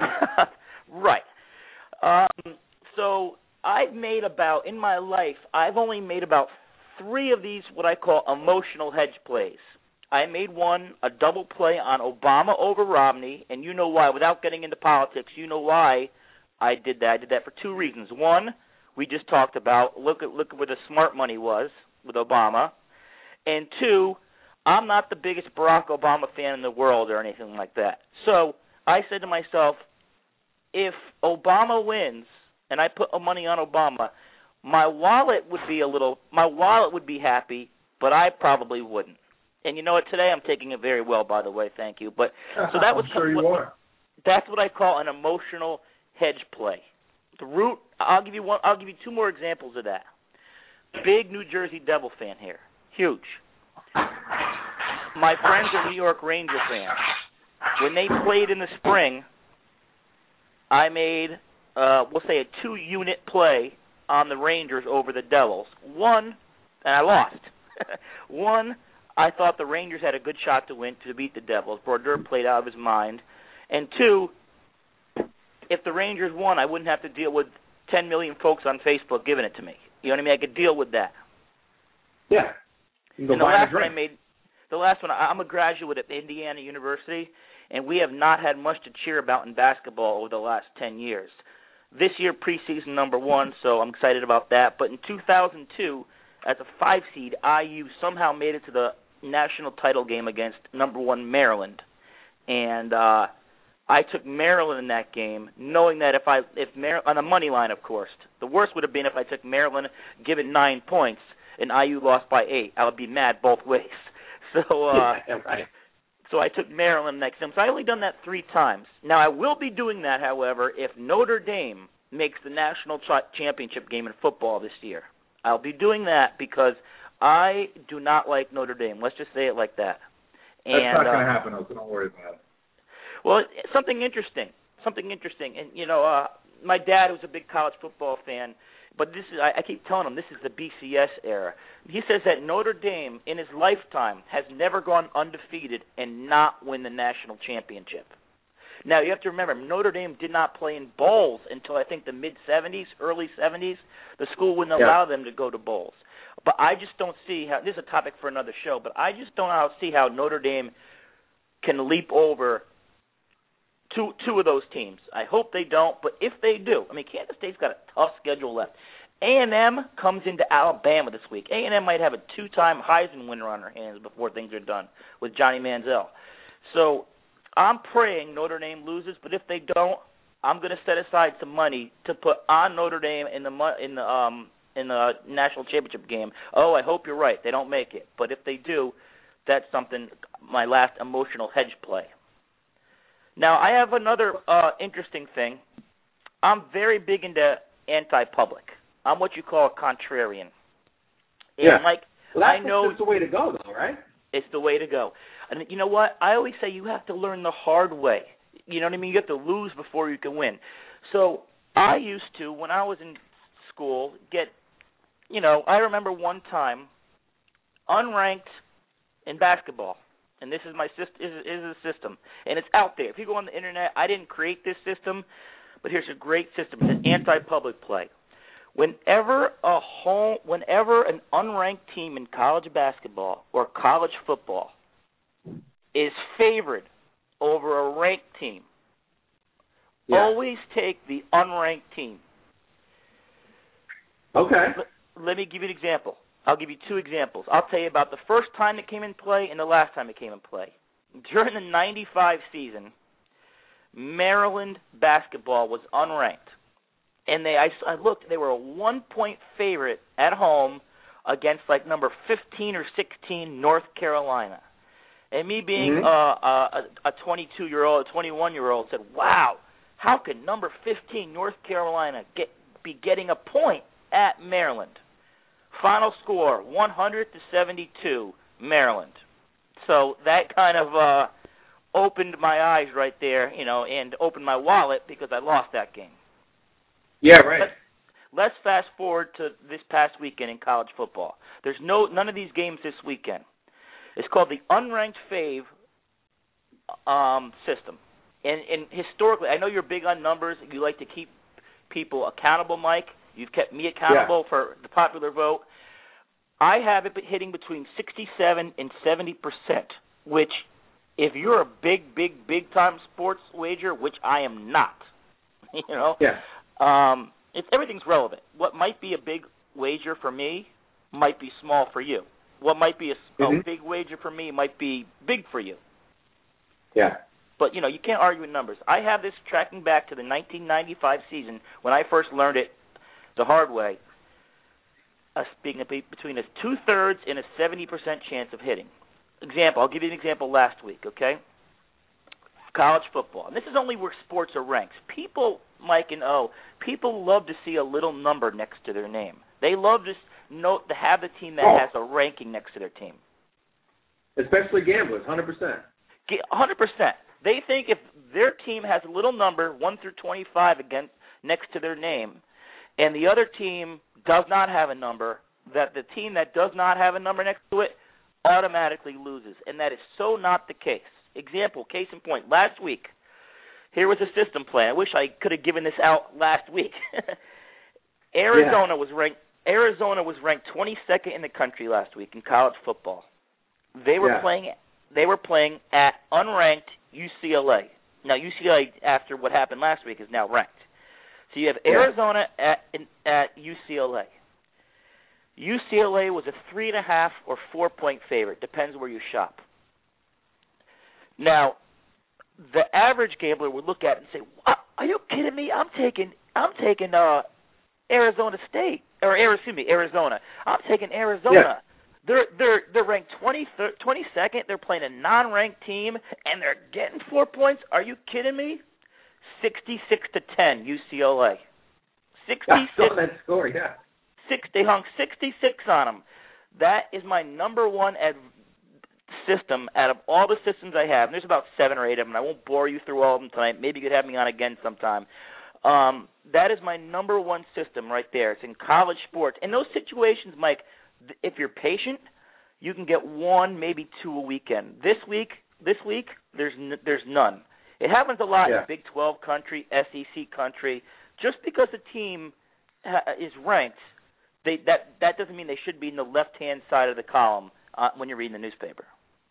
Right. So in my life, I've only made about 3 of these what I call emotional hedge plays. I made one, a double play on Obama over Romney, and you know why. Without getting into politics, you know why I did that. I did that for 2 reasons. One, we just talked about, look at where the smart money was with Obama. And 2, I'm not the biggest Barack Obama fan in the world or anything like that. So I said to myself, if Obama wins and I put money on Obama, my wallet would be happy, but I probably wouldn't. And you know what? Today I'm taking it very well, by the way. Thank you. But so that was I'm sure you are. That's what I call an emotional hedge play. The root. I'll give you 2 more examples of that. Big New Jersey Devil fan here. Huge. My friends are New York Ranger fans. When they played in the spring, I made, we'll say, a 2-unit play on the Rangers over the Devils. 1, and I lost. 1, I thought the Rangers had a good shot to beat the Devils. Brodeur played out of his mind. And 2, if the Rangers won, I wouldn't have to deal with 10 million folks on Facebook giving it to me. You know what I mean? I could deal with that. Yeah. And the last one, I'm a graduate at Indiana University, and we have not had much to cheer about in basketball over the last 10 years. This year, preseason number 1, so I'm excited about that. But in 2002, as a 5 seed, IU somehow made it to the national title game against number 1 Maryland. And I took Maryland in that game, knowing that if Maryland, on the money line, of course. The worst would have been if I took Maryland, given 9 points, and IU lost by 8. I would be mad both ways. So, right. So I took Maryland next time. So I only done that 3 times. Now I will be doing that, however, if Notre Dame makes the national championship game in football this year. I'll be doing that because I do not like Notre Dame. Let's just say it like that. That's not going to happen, so don't worry about it. Well, something interesting. And, you know, my dad was a big college football fan, but I keep telling him this is the BCS era. He says that Notre Dame, in his lifetime, has never gone undefeated and not win the national championship. Now, you have to remember, Notre Dame did not play in bowls until, I think, the mid-'70s, early 70s. The school wouldn't allow them to go to bowls. But I just don't see how – this is a topic for another show, but I just don't see how Notre Dame can leap over two of those teams. I hope they don't, but if they do – I mean, Kansas State's got a tough schedule left. A&M comes into Alabama this week. A&M might have a 2-time Heisman winner on their hands before things are done with Johnny Manziel. So I'm praying Notre Dame loses, but if they don't, I'm going to set aside some money to put on Notre Dame in the national championship game. Oh, I hope you're right. They don't make it. But if they do, that's something, my last emotional hedge play. Now, I have another interesting thing. I'm very big into anti-public. I'm what you call a contrarian. Yeah. And I know it's the way to go, though, right? It's the way to go. And you know what? I always say you have to learn the hard way. You know what I mean? You have to lose before you can win. So I used to, when I was in school, I remember one time, unranked in basketball, and this is a system, and it's out there. If you go on the internet, I didn't create this system, but here's a great system. It's an anti-public play. Whenever an unranked team in college basketball or college football is favored over a ranked team, always take the unranked team. Okay. Let me give you an example. I'll give you 2 examples. I'll tell you about the first time it came in play and the last time it came in play. During the 95 season, Maryland basketball was unranked. And I looked, they were a 1-point favorite at home against number 15 or 16 North Carolina. And me being a 22-year-old, a 21-year-old said, wow, how can number 15 North Carolina be getting a point at Maryland? Final score, 100-72, Maryland. So that kind of opened my eyes right there, and opened my wallet because I lost that game. Yeah, right. Let's fast forward to this past weekend in college football. There's none of these games this weekend. It's called the unranked fave system. And historically, I know you're big on numbers. You like to keep people accountable, Mike. You've kept me accountable for the popular vote. I have it hitting between 67 and 70%, which if you're a big time sports wager, which I am not, everything's relevant. What might be a big wager for me might be small for you. What might be a big wager for me might be big for you. Yeah. But, you can't argue with numbers. I have this tracking back to the 1995 season when I first learned it the hard way, being between a 2/3 and a 70% chance of hitting. I'll give you an example last week, okay? College football. And this is only where sports are ranked. People, Mike and people love to see a little number next to their name. They love to have the team that has a ranking next to their team. Especially gamblers, 100%. 100%. They think if their team has a little number, 1 through 25 next to their name, and the other team does not have a number, that the team that does not have a number next to it automatically loses. And that is so not the case. Example, case in point, last week, here was a system plan. I wish I could have given this out last week. Arizona was ranked 22nd in the country last week in college football. They were playing at unranked UCLA. Now UCLA, after what happened last week, is now ranked. So you have Arizona at UCLA. UCLA was a 3.5 or 4 point favorite, depends where you shop. Now, the average gambler would look at it and say, "What? Are you kidding me? I'm taking Arizona State Arizona. I'm taking Arizona. Yeah. They're ranked 22nd. They're playing a non-ranked team and they're getting 4 points. Are you kidding me? 66-10 UCLA. 66. I saw that score. Yeah. They hung 66 on them. That is my number one system out of all the systems I have. And there's about 7 or 8 of them. I won't bore you through all of them tonight. Maybe you could have me on again sometime. That is my number one system right there. It's in college sports. In those situations, Mike, if you're patient, you can get 1, maybe 2 a weekend. This week, there's none. It happens a lot in Big 12 country, SEC country. Just because a team is ranked, that doesn't mean they should be in the left-hand side of the column when you're reading the newspaper.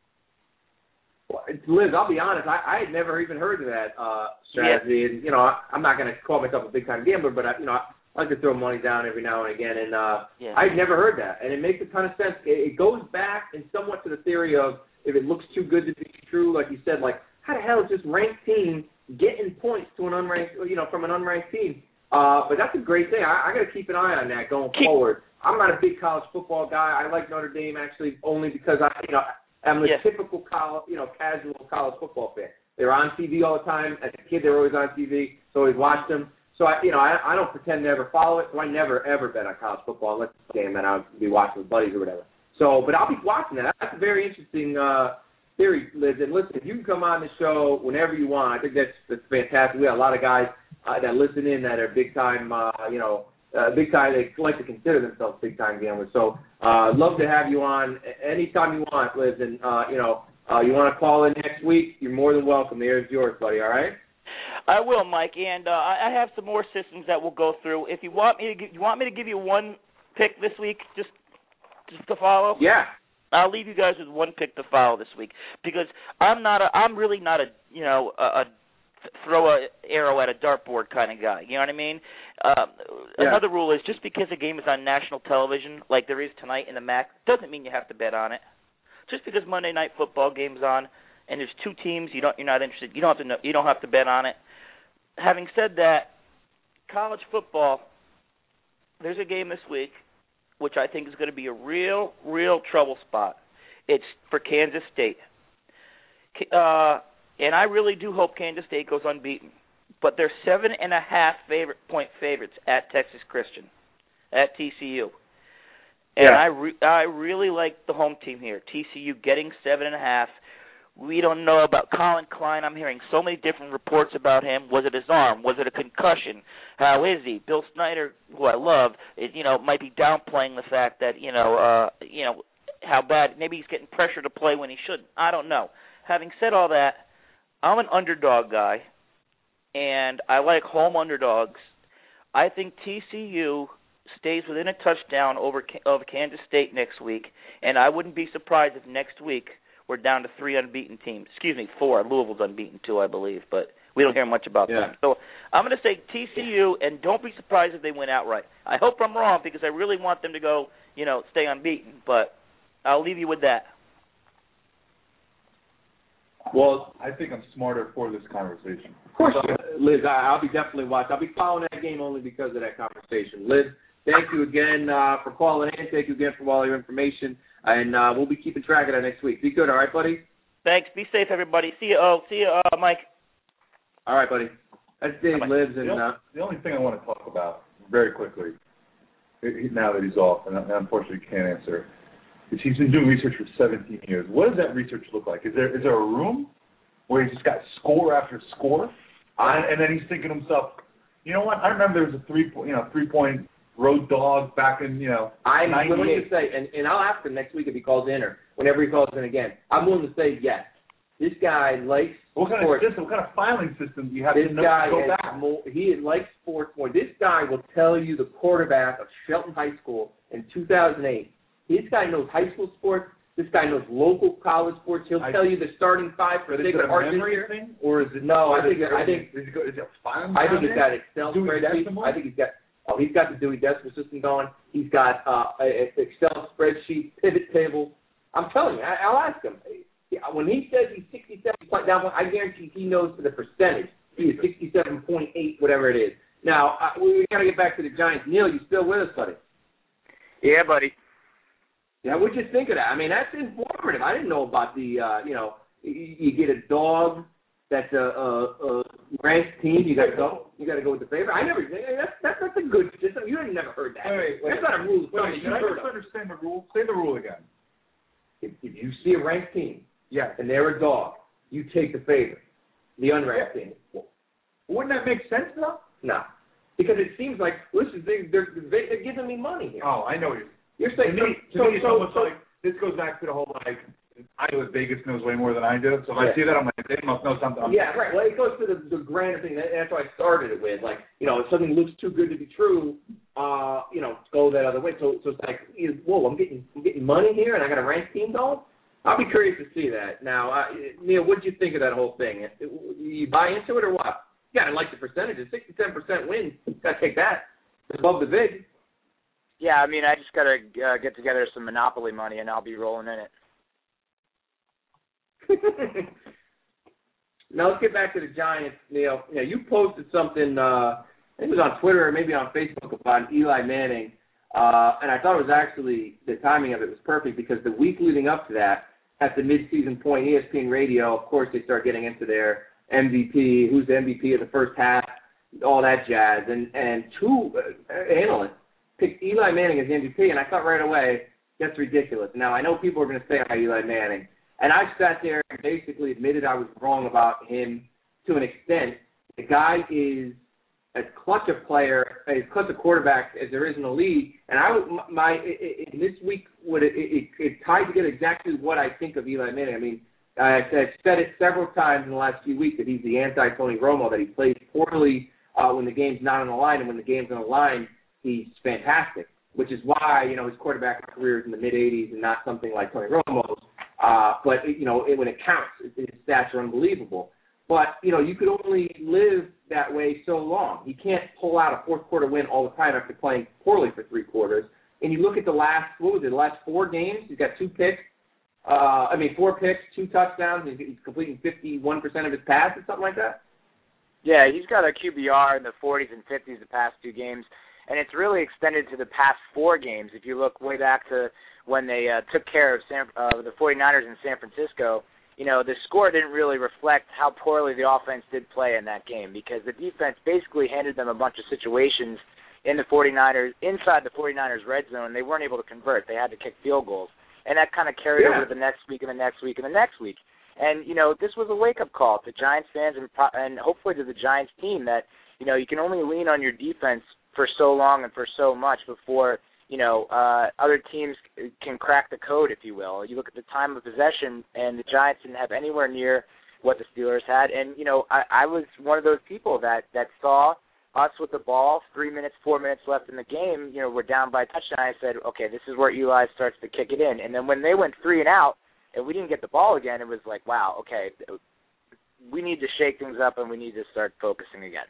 Well, Liz, I'll be honest, I had never even heard of that strategy. And, I'm not going to call myself a big-time gambler, but, I like to throw money down every now and again. And I'd never heard that. And it makes a ton of sense. It goes back and somewhat to the theory of if it looks too good to be true, like you said, like, how the hell is this ranked team getting points to an unranked, from an unranked team? But that's a great thing. I got to keep an eye on that going forward. I'm not a big college football guy. I like Notre Dame actually only because I'm a typical college, casual college football fan. They're on TV all the time. As a kid, they were always on TV, so I always watched them. So I don't pretend to ever follow it. So I never ever bet on college football unless it's a game that I'll be watching with buddies or whatever. So, but I'll be watching that. That's a very interesting theory, Liz. And listen, if you can come on the show whenever you want, I think that's fantastic. We have a lot of guys that listen in that are big time, big time. They like to consider themselves big time gamblers. So, love to have you on anytime you want, Liz. And you want to call in next week, you're more than welcome. The air is yours, buddy. All right. I will, Mike, and I have some more systems that we'll go through. If you want me to give you one pick this week, just to follow. Yeah. I'll leave you guys with one pick to follow this week because I'm really not a throw a arrow at a dartboard kind of guy. You know what I mean? Another rule is just because a game is on national television, like there is tonight in the MAC, doesn't mean you have to bet on it. Just because Monday Night Football game's on and there's 2 teams, you're not interested. You don't have to bet on it. Having said that, college football, there's a game this week which I think is going to be a real trouble spot. It's for Kansas State. And I really do hope Kansas State goes unbeaten. But they're 7.5 point favorites at Texas Christian, at TCU. And I really like the home team here. TCU getting 7.5. We don't know about Colin Klein. I'm hearing so many different reports about him. Was it his arm? Was it a concussion? How is he? Bill Snyder, who I love, might be downplaying the fact that how bad. Maybe he's getting pressure to play when he shouldn't. I don't know. Having said all that, I'm an underdog guy, and I like home underdogs. I think TCU stays within a touchdown of Kansas State next week, and I wouldn't be surprised if next week we're down to 3 unbeaten teams. Excuse me, 4. Louisville's unbeaten too, I believe, but we don't hear much about them. So I'm going to say TCU, and don't be surprised if they win outright. I hope I'm wrong because I really want them to go, stay unbeaten, but I'll leave you with that. Well, I think I'm smarter for this conversation. Of course, Liz, I'll be definitely watching. I'll be following that game only because of that conversation. Liz, thank you again for calling in. Thank you again for all your information. And we'll be keeping track of that next week. Be good, all right, buddy? Thanks. Be safe, everybody. See you, Mike. All right, buddy. That's Dave Lives. And the only thing I want to talk about very quickly, now that he's off, and unfortunately can't answer, is he's been doing research for 17 years. What does that research look like? Is there a room where he's just got score after score, and then he's thinking to himself, you know what? I remember there was a 3-point road dog back in, I'm 98. willing to say, and I'll ask him next week if he calls in or whenever he calls in again. I'm willing to say yes. This guy likes what kind sports. of system? What kind of filing system do you have this to know guy to go back? He likes sports more. This guy will tell you the quarterback of Shelton High School in 2008. This guy knows high school sports. This guy knows local college sports. He'll tell you the starting 5 for the Sacred Heart this year. Thing, or is it no? I think is it filing? I think he's got Excel spreadsheet. I think he's got the Dewey Decimal System going. He's got an Excel spreadsheet, pivot table. I'm telling you, I'll ask him. When he says he's 67 down, I guarantee he knows for the percentage. He is 67.8, whatever it is. Now, we got to get back to the Giants. Neil, you still with us, buddy? Yeah, buddy. Yeah, what'd you think of that? I mean, that's informative. I didn't know about the, you get a dog that's a ranked team. You got to go with the favorite. I never. That's a good system. You never heard that. Wait. That's not a rule. Wait, you just understand the rule? Say the rule again. If you see a ranked team, yes, and they're a dog, you take the favorite, the unranked team. Wouldn't that make sense, though? No, because it seems like listen, they're giving me money here. Oh, I know you're saying. To me, it's almost like this goes back to the whole I know that Vegas knows way more than I do. So if I see that, I'm like, they must know something. Yeah, right. Well, it goes to the grander thing. That's what I started it with. Like, if something looks too good to be true, go that other way. So it's like, whoa, I'm getting money here, and I got a ranked team going. I'll be curious to see that. Now, Neil, what did you think of that whole thing? You buy into it or what? Yeah, I like the percentages. 67% wins. Got to take that. Above the big. Yeah, I mean, I just got to get together some Monopoly money, and I'll be rolling in it. Now let's get back to the Giants, Neil. You posted something, I think it was on Twitter or maybe on Facebook about Eli Manning, and I thought it was actually, the timing of it was perfect because the week leading up to that, at the midseason point, ESPN Radio, of course, they start getting into their MVP, who's the MVP of the first half, all that jazz, and two analysts picked Eli Manning as the MVP, and I thought right away, that's ridiculous. Now, I know people are going to say about Eli Manning, and I sat there and basically admitted I was wrong about him to an extent. The guy is as clutch a player, as clutch a quarterback as there is in the league. And in this week, it tied together exactly what I think of Eli Manning. I mean, I've said it several times in the last few weeks that he's the anti-Tony Romo, that he plays poorly when the game's not on the line, and when the game's on the line, he's fantastic, which is why, his quarterback career is in the mid-'80s and not something like Tony Romo's. But, when it counts, his stats are unbelievable. But, you could only live that way so long. You can't pull out a fourth-quarter win all the time after playing poorly for three quarters. And you look at the last 4 games, he's got 4 picks, 2 touchdowns, and he's completing 51% of his passes, something like that? Yeah, he's got a QBR in the 40s and 50s the past 2 games, and it's really extended to the past 4 games. If you look way back to when they took care of the 49ers in San Francisco, the score didn't really reflect how poorly the offense did play in that game because the defense basically handed them a bunch of situations, in the 49ers, inside the 49ers red zone. They weren't able to convert. They had to kick field goals. And that kind of carried over to the next week and the next week and the next week. And, this was a wake-up call to Giants fans and hopefully to the Giants team that, you can only lean on your defense for so long and for so much before, other teams can crack the code, if you will. You look at the time of possession, and the Giants didn't have anywhere near what the Steelers had. And, I was one of those people that saw us with the ball, 4 minutes left in the game, we're down by a touchdown. I said, okay, this is where Eli starts to kick it in. And then when they went 3 and out and we didn't get the ball again, it was like, wow, okay, we need to shake things up and we need to start focusing again.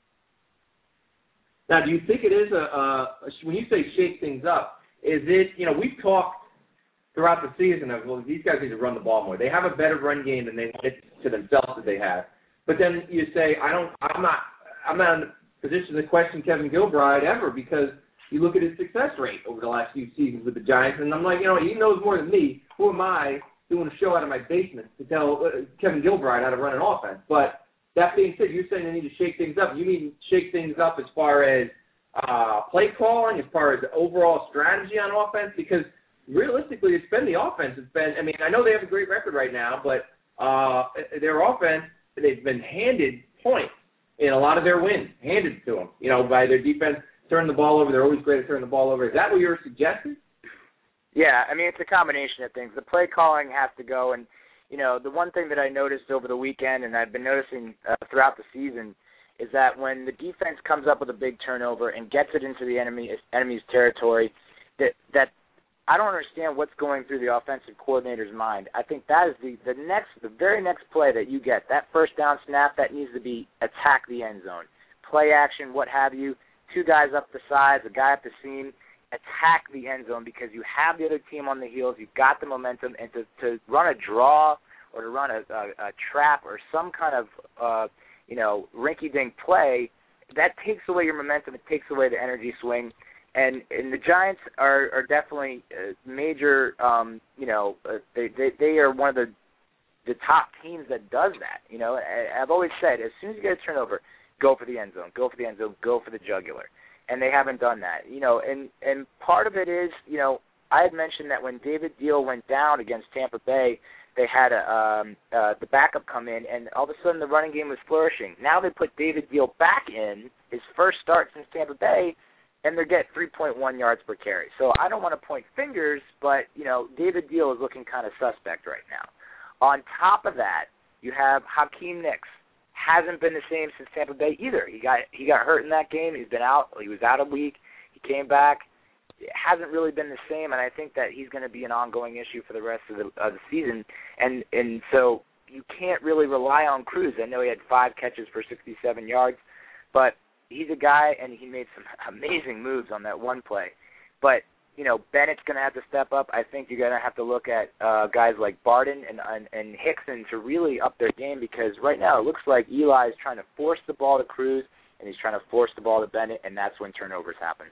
Now, do you think it is when you say shake things up, is it, we've talked throughout the season of, well, these guys need to run the ball more. They have a better run game than they admit to themselves that they have. But then you say, I'm not in a position to question Kevin Gilbride ever, because you look at his success rate over the last few seasons with the Giants, and I'm like, he knows more than me. Who am I doing a show out of my basement to tell Kevin Gilbride how to run an offense? But that being said, you're saying they need to shake things up. You mean shake things up as far as play calling, as far as the overall strategy on offense? Because realistically, it's been the offense. I know they have a great record right now, but their offense, they've been handed points in a lot of their wins, handed to them, by their defense turning the ball over. They're always great at turning the ball over. Is that what you're suggesting? Yeah, it's a combination of things. The play calling has to go, and, the one thing that I noticed over the weekend, and I've been noticing throughout the season, is that when the defense comes up with a big turnover and gets it into the enemy's territory, that I don't understand what's going through the offensive coordinator's mind. I think that is the very next play that you get, that first down snap, that needs to be attack the end zone. Play action, what have you, 2 guys up the sides, a guy up the seam, attack the end zone, because you have the other team on the heels, you've got the momentum, and to run a draw or to run a trap or some kind of, rinky-dink play, that takes away your momentum, it takes away the energy swing. And the Giants are definitely major. They are one of the top teams that does that. I've always said, as soon as you get a turnover, go for the end zone, go for the end zone, go for the jugular, and they haven't done that. And part of it is, I had mentioned that when David Deal went down against Tampa Bay, they had the backup come in, and all of a sudden the running game was flourishing. Now they put David Deal back in, his first start since Tampa Bay, and they're getting 3.1 yards per carry. So I don't want to point fingers, but, David Deal is looking kind of suspect right now. On top of that, you have Hakeem Nicks. Hasn't been the same since Tampa Bay either. He got hurt in that game. He's been out. He was out a week. He came back. It hasn't really been the same, and I think that he's going to be an ongoing issue for the rest of the season. And so you can't really rely on Cruz. I know he had 5 catches for 67 yards, but he's a guy, and he made some amazing moves on that one play. But, Bennett's going to have to step up. I think you're going to have to look at guys like Barden and Hickson to really up their game, because right now it looks like Eli is trying to force the ball to Cruz, and he's trying to force the ball to Bennett, and that's when turnovers happen.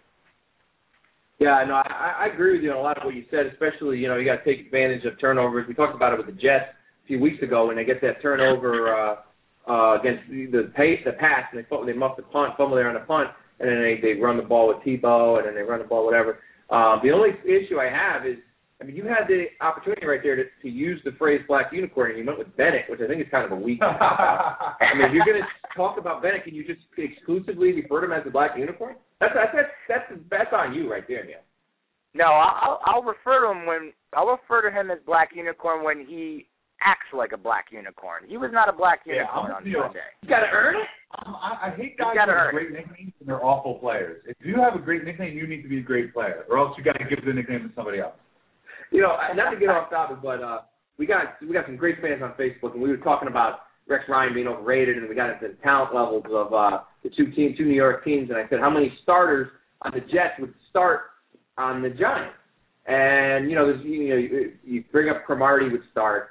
Yeah, no, I agree with you on a lot of what you said, especially, you got to take advantage of turnovers. We talked about it with the Jets a few weeks ago when they get that turnover against the pass, and they muff the punt, fumble there on the punt, and then they run the ball with Tebow, and then they run the ball whatever. The only issue I have is, you had the opportunity right there to use the phrase black unicorn, and you went with Bennett, which I think is kind of a weak cop-out. If you're going to talk about Bennett, can you just exclusively refer to him as the black unicorn? That's on you right there, man. No, I'll refer to him as black unicorn when he acts like a black unicorn. He was not a black unicorn on Sunday. You got to earn it. I hate guys who have great nicknames and they're awful players. If you have a great nickname, you need to be a great player, or else you got to give the nickname to somebody else. Not to get off topic, but we got some great fans on Facebook, and we were talking about Rex Ryan being overrated, and we got into the talent levels of the two New York teams, and I said how many starters on the Jets would start on the Giants, and you bring up Cromartie would start.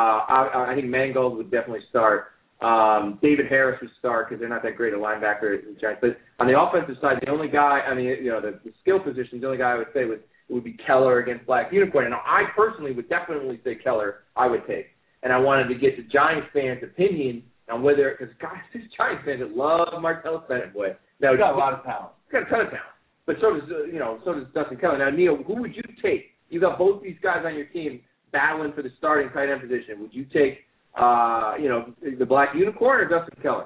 I think Mangold would definitely start. David Harris would start because they're not that great a linebacker as the Giants. But on the offensive side, the only guy, the skill position, the only guy I would say would be Keller against Black Unicorn. And I personally would definitely say Keller I would take. And I wanted to get the Giants fans' opinion on whether, because guys, these Giants fans that love Martellus Bennett, boy. Now, He's got a lot of talent. He's got a ton of talent. But so does Dustin Keller. Now, Neil, who would you take? You got both these guys on your team battling for the starting tight end position. Would you take, the Black Unicorn or Dustin Keller?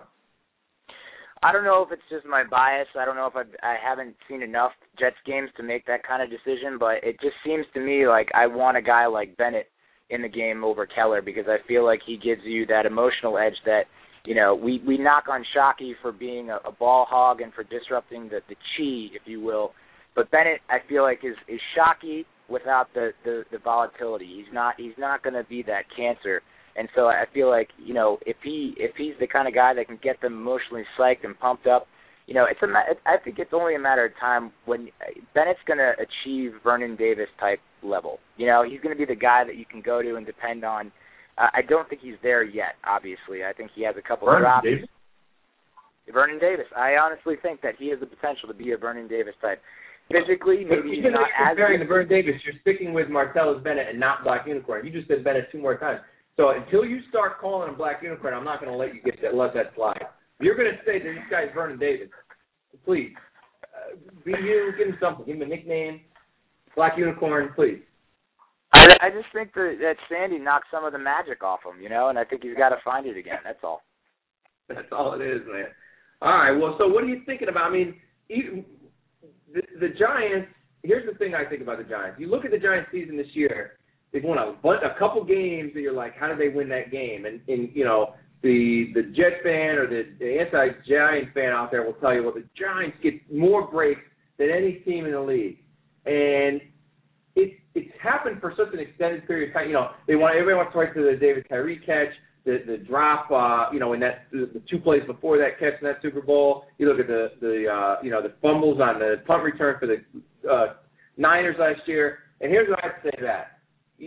I don't know if it's just my bias. I don't know if I haven't seen enough Jets games to make that kind of decision, but it just seems to me like I want a guy like Bennett in the game over Keller because I feel like he gives you that emotional edge that, we knock on Shockey for being a ball hog and for disrupting the chi, if you will. But Bennett, I feel like, is Shockey without the volatility. He's not going to be that cancer. And so I feel like, if he's the kind of guy that can get them emotionally psyched and pumped up, I think it's only a matter of time when Bennett's going to achieve Vernon Davis type level. He's going to be the guy that you can go to and depend on. I don't think he's there yet, obviously. I think he has a couple of drops. Vernon Davis. I honestly think that he has the potential to be a Vernon Davis type. Physically, maybe he's not as comparing to Vernon Davis, you're sticking with Martellus Bennett and not Black Unicorn. You just said Bennett 2 more times. So until you start calling him Black Unicorn, I'm not going to let that slide. You're going to say that this guy's Vernon Davis. Please. Be you, give him something. Give him a nickname. Black Unicorn, please. I just think that Sandy knocked some of the magic off him, and I think he's got to find it again. That's all. That's all it is, man. All right, well, so what are you thinking about? I mean, the Giants, here's the thing I think about the Giants. You look at the Giants season this year, they've won a couple games that you're like, how did they win that game? And the Jet fan or the anti-Giant fan out there will tell you, well, the Giants get more breaks than any team in the league. And it's happened for such an extended period of time. Everybody wants to write to the David Tyree catch, the drop, in that the 2 plays before that catch in that Super Bowl. You look at the fumbles on the punt return for the Niners last year. And here's what I'd say to that: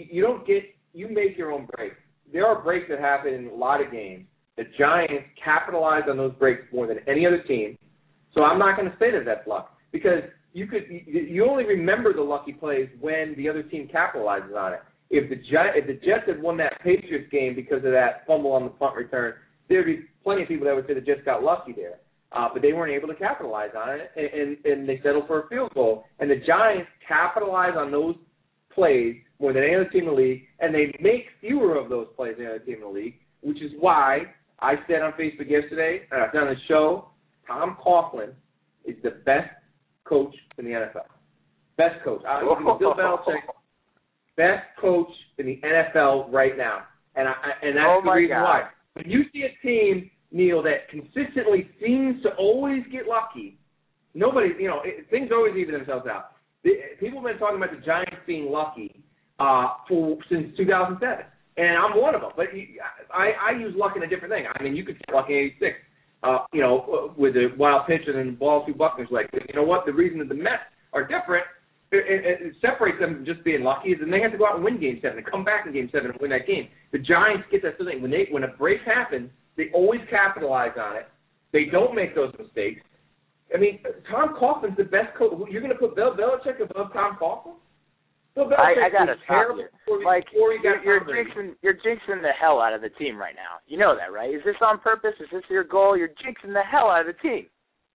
you make your own breaks. There are breaks that happen in a lot of games. The Giants capitalize on those breaks more than any other team. So I'm not going to say that that's luck because you only remember the lucky plays when the other team capitalizes on it. If the Jets had won that Patriots game because of that fumble on the punt return, there'd be plenty of people that would say the Jets got lucky there. But they weren't able to capitalize on it, and they settled for a field goal. And the Giants capitalize on those plays more than any other team in the league, and they make fewer of those plays than any other team in the league, which is why I said on Facebook yesterday, and I've done the show, Tom Coughlin is the best coach in the NFL. Best coach. Bill Belichick, best coach in the NFL right now. And that's the reason why. When you see a team, Neil, that consistently seems to always get lucky, things always even themselves out. People have been talking about the Giants being lucky since 2007, and I'm one of them. But I use luck in a different thing. I mean, you could say luck in '86, with a wild pitch and then the ball through Buckner's leg. But you know what? The reason that the Mets are different, it separates them from just being lucky, is that they have to go out and win Game 7 and come back in Game 7 and win that game. The Giants get that thing. When a break happens, they always capitalize on it. They don't make those mistakes. I mean, Tom Coughlin's the best coach. You're going to put Bill Belichick above Tom Coughlin? Bill Belichick I got to stop you. You're jinxing the hell out of the team right now. You know that, right? Is this on purpose? Is this your goal? You're jinxing the hell out of the team.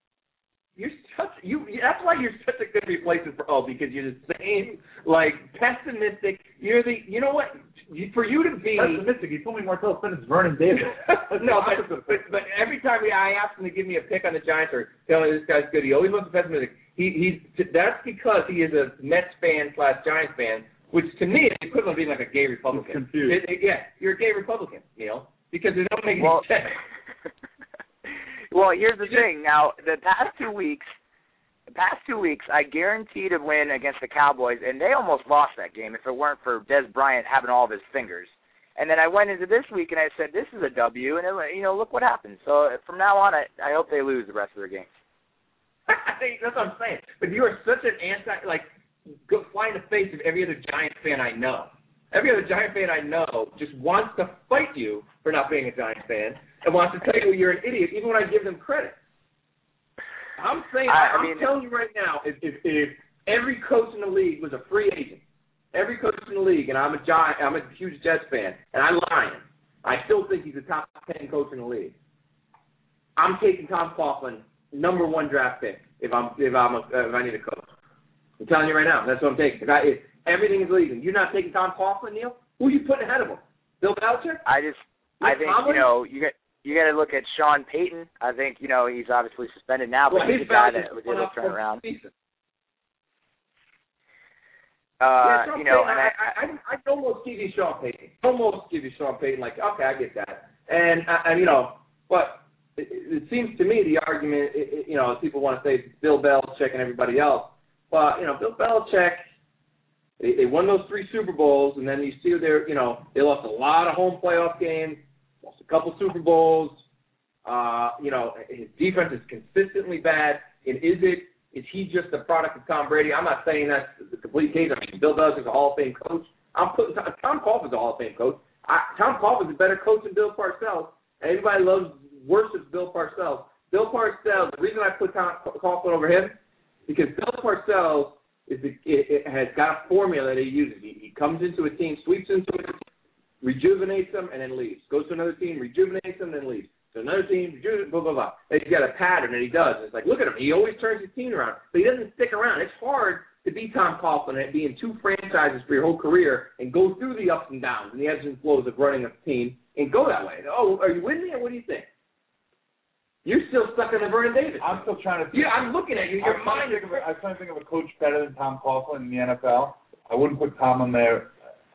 That's why you're such a good replacement for because you're the same, pessimistic. You know what? For you to be pessimistic, he told me Martellus Bennett's Vernon Davis. No, but every time I ask him to give me a pick on the Giants or tell me this guy's good, he always wants to be pessimistic. That's because he is a Mets fan / Giants fan, which to me is equivalent of being like a gay Republican. Confused. You're a gay Republican, Neil, because it don't make any sense. Well, here's the thing. Now, the past 2 weeks, I guaranteed a win against the Cowboys, and they almost lost that game if it weren't for Des Bryant having all of his fingers. And then I went into this week and I said, this is a W, and look what happened. So from now on, I hope they lose the rest of their games. That's what I'm saying. But you are such an go fly in the face of every other Giant fan I know. Every other Giant fan I know just wants to fight you for not being a Giant fan and wants to tell you you're an idiot, even when I give them credit. I'm saying, I'm telling you right now, if every coach in the league was a free agent, every coach in the league, and I'm a huge Jets fan, and I'm lying, I still think he's a top 10 coach in the league. I'm taking Tom Coughlin, number 1 draft pick if I need a coach. I'm telling you right now, that's what I'm taking. If everything is legal, you're not taking Tom Coughlin, Neil? Who are you putting ahead of him? Bill Belichick? I think you got to look at Sean Payton. I think he's obviously suspended now, but he's a guy that was able to turn around. I almost give you Sean Payton. Like, okay, I get that. And but it seems to me the argument, people want to say it's Bill Belichick and everybody else. But, Bill Belichick, they won those 3 Super Bowls, and then you see they lost a lot of home playoff games, lost a couple Super Bowls. His defense is consistently bad. And is he just a product of Tom Brady? I'm not saying that's the complete case. I mean, Bill Belichick is a Hall of Fame coach. I'm putting Tom Coughlin is a Hall of Fame coach. Tom Coughlin is a better coach than Bill Parcells. And everybody worships Bill Parcells. Bill Parcells, the reason I put Tom Coughlin over him, because Bill Parcells has got a formula that he uses. He comes into a team, sweeps into it, rejuvenates them, and then leaves. Goes to another team, rejuvenates them, then leaves. So another team, blah, blah, blah. And he's got a pattern that he does. It's like, look at him. He always turns his team around. But he doesn't stick around. It's hard to be Tom Coughlin and be in 2 franchises for your whole career and go through the ups and downs and the ebbs and flows of running a team and go that way. Oh, are you with me or what do you think? You're still stuck in the Vernon Davis. I'm still trying to think. Yeah, I'm looking at you. I'm trying to think of a coach better than Tom Coughlin in the NFL. I wouldn't put Tom on there.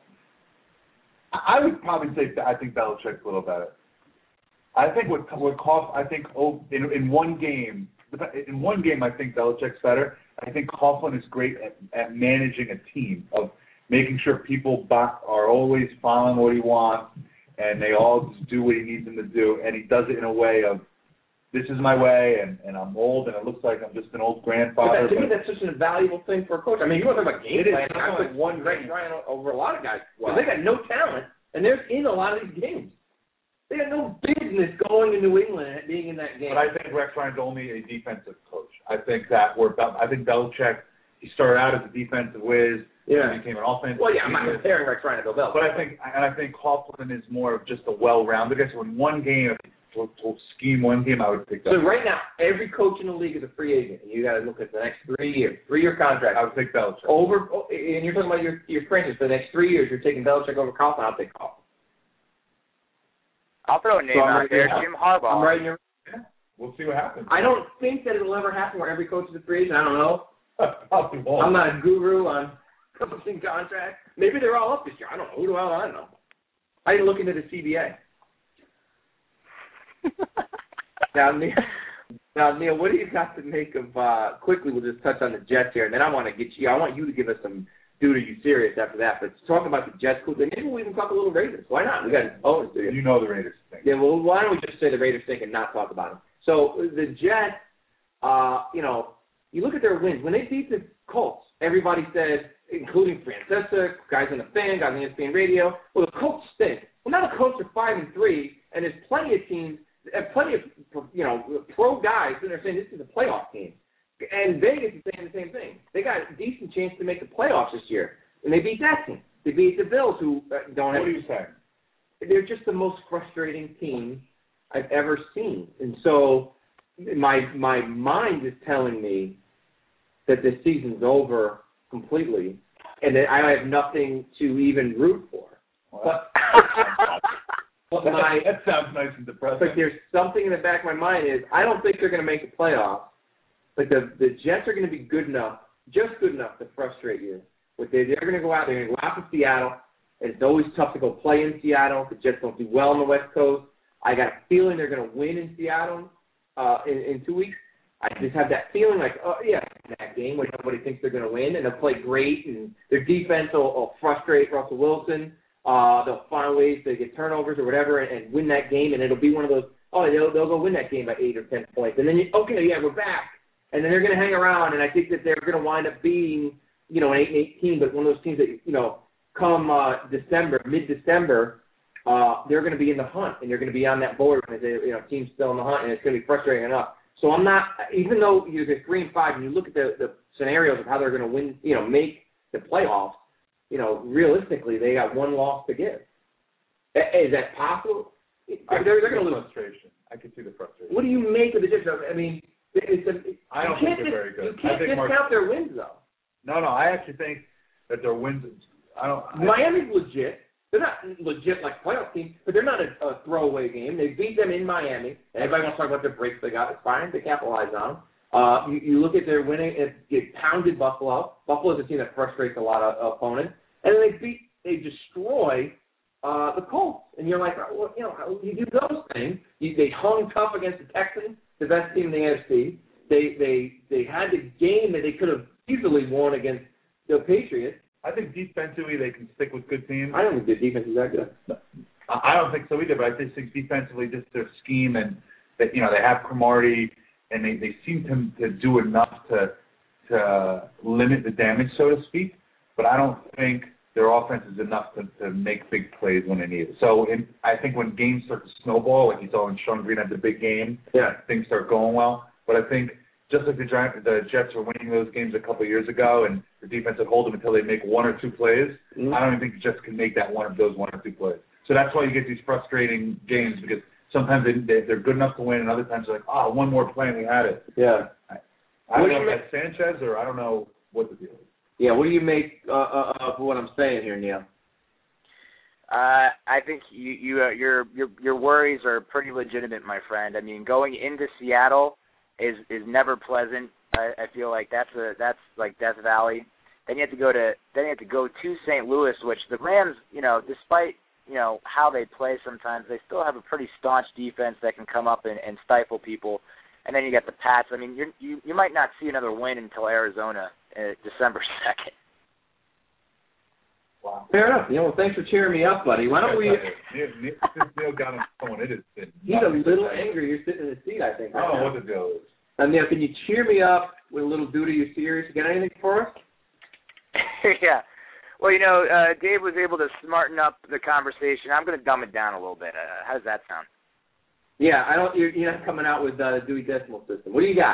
I would probably say I think Belichick's a little better. I think with Coughlin, I think in one game, I think Belichick's better. I think Coughlin is great at managing a team, of making sure people are always following what he wants, and they all just do what he needs them to do, and he does it in a way of, this is my way, and I'm old, and it looks like I'm just an old grandfather. To me, that's such an invaluable thing for a coach. I mean, you want to talk about game plan. I put one Rex Ryan over a lot of guys. Because they got no talent, and they're in a lot of these games. They had no business going to New England and being in that game. But I think Rex Ryan's only a defensive coach. I think Belichick, he started out as a defensive whiz, and became an offensive. Well, yeah, I'm not comparing Rex Ryan to Bill Belichick. But I think Coughlin is more of just a well-rounded guy. So in one game, to scheme one game, I would pick that. So right now, every coach in the league is a free agent. You got to look at the next 3 years, 3-year contract. I would pick Belichick. And you're talking about your franchise for the next 3 years. You're taking Belichick over Coughlin. I'll take Coughlin. I'll throw a name out there, Jim Harbaugh. I'm right in your. Yeah, we'll see what happens. I don't think that it'll ever happen where every coach is a free agent. I don't know. Probably won't. I'm not a guru on coaching contracts. Maybe they're all up this year. I don't know. Who do I don't know. I didn't look into the CBA. Now, Neil, what do you got to make of? Quickly, we'll just touch on the Jets here, and then I want you to give us some. Dude, are you serious after that? But talk about the Jets, maybe we'll even talk a little Raiders. Why not? We got owners. You know the Raiders thing. Yeah, well, why don't we just say the Raiders thing and not talk about them? So the Jets, you look at their wins. When they beat the Colts, everybody says, including Francesa, guys on the fan, guys on ESPN radio, well, the Colts stink. Well, now the Colts are 5-3, and there's plenty of teams, plenty of pro guys, and they're saying this is a playoff team. And Vegas is saying the same thing. They got a decent chance to make the playoffs this year, and they beat that team. They beat the Bills, who don't have. What do you say? They're just the most frustrating team I've ever seen, and so my mind is telling me that this season's over completely, and that I have nothing to even root for. Well, But that sounds nice and depressing. But there's something in the back of my mind is I don't think they're going to make the playoffs. But the Jets are going to be good enough, just good enough to frustrate you. They're going to go out. They're going to go out to Seattle, and it's always tough to go play in Seattle. The Jets don't do well on the West Coast. I got a feeling they're going to win in Seattle in 2 weeks. I just have that feeling like, that game when nobody thinks they're going to win, and they'll play great, and their defense will frustrate Russell Wilson. They'll find ways to get turnovers or whatever and win that game, and it'll be one of those, they'll go win that game by 8 or 10 points. And then, we're back. And then they're going to hang around, and I think that they're going to wind up being, an 8-18, but one of those teams that, come December, mid-December, they're going to be in the hunt, and they're going to be on that board when the team's still in the hunt, and it's going to be frustrating enough. So I'm not, even though you're 3-5, and you look at the scenarios of how they're going to win, make the playoffs, realistically, they got one loss to give. Is that possible? They're going to lose. Frustration. I can see the frustration. What do you make of the Jets? I mean, I don't think they're very good. You can't discount their wins, though. No, I actually think that their wins. Miami's legit. They're not legit like playoff team, but they're not a throwaway game. They beat them in Miami. And everybody wants to talk about the breaks they got. It's fine. They capitalized on them. You look at their winning. It pounded Buffalo. Buffalo's a team that frustrates a lot of opponents. And then they destroy the Colts. And you're like, well, you do those things. They hung tough against the Texans, the best team in the AFC. They had the game that they could have easily won against the Patriots. I think defensively they can stick with good teams. I don't think their defense is that good. I don't think so either, but I just think defensively just their scheme and that they have Cromartie and they seem to do enough to limit the damage, so to speak. But I don't think their offense is enough to make big plays when they need it. So I think when games start to snowball, like you saw when Sean Green had the big game, things start going well. But I think just like the Jets were winning those games a couple of years ago, and the defense would hold them until they make one or two plays. Mm-hmm. I don't even think the Jets can make that one or two plays. So that's why you get these frustrating games, because sometimes they're good enough to win, and other times they're like, one more play and we had it. Yeah. I don't know if that's Sanchez or I don't know what the deal is. Yeah. What do you make of what I'm saying here, Neil? I think your worries are pretty legitimate, my friend. I mean, going into Seattle is never pleasant. I feel like that's like Death Valley. Then you have to go to St. Louis, which the Rams, despite how they play sometimes, they still have a pretty staunch defense that can come up and stifle people. And then you got the Pats. I mean, you might not see another win until Arizona December 2nd. Wow. Fair enough. Well, thanks for cheering me up, buddy. Why don't we? Since Neil got on the phone, it has been. He's a little angry. You're sitting in the seat, I think. I don't know what the deal is. Neil, can you cheer me up with a little duty? You serious? You got anything for us? Yeah. Well, Dave was able to smarten up the conversation. I'm going to dumb it down a little bit. How does that sound? Yeah, you're not coming out with the Dewey Decimal System. What do you got?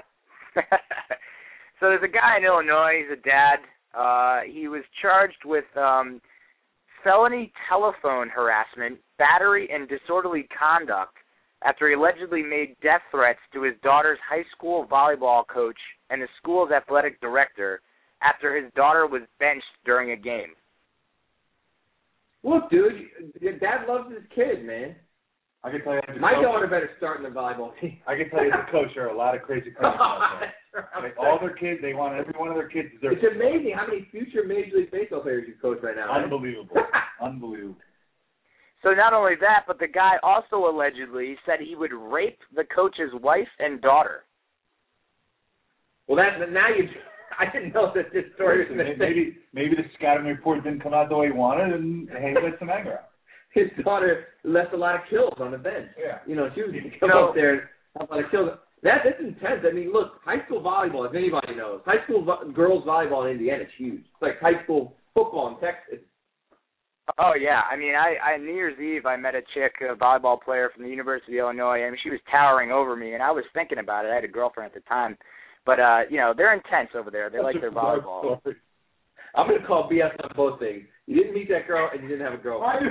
So there's a guy in Illinois. He's a dad. He was charged with felony telephone harassment, battery, and disorderly conduct after he allegedly made death threats to his daughter's high school volleyball coach and the school's athletic director after his daughter was benched during a game. Look, dude, your dad loves his kid, man. I can tell you, my daughter better start in the volleyball team. I can tell you, as a coach, there are a lot of crazy coaches out there. All their kids, they want every one of their kids deserves. It's amazing how many future Major League Baseball players you coach right now. Unbelievable. Unbelievable. So not only that, but the guy also allegedly said he would rape the coach's wife and daughter. Well, I didn't know that this story was going to maybe the scouting report didn't come out the way he wanted, and he let some anger out. His daughter left a lot of kills on the bench. Yeah. She was going to come up there and have a lot of kills. That's intense. I mean, look, high school volleyball, as anybody knows, high school girls volleyball in Indiana is huge. It's like high school football in Texas. Oh, yeah. I mean, I New Year's Eve, I met a chick, a volleyball player from the University of Illinois. I mean, she was towering over me, and I was thinking about it. I had a girlfriend at the time. But, they're intense over there. They like their volleyball. I'm going to call BS on both things. You didn't meet that girl, and you didn't have a girlfriend.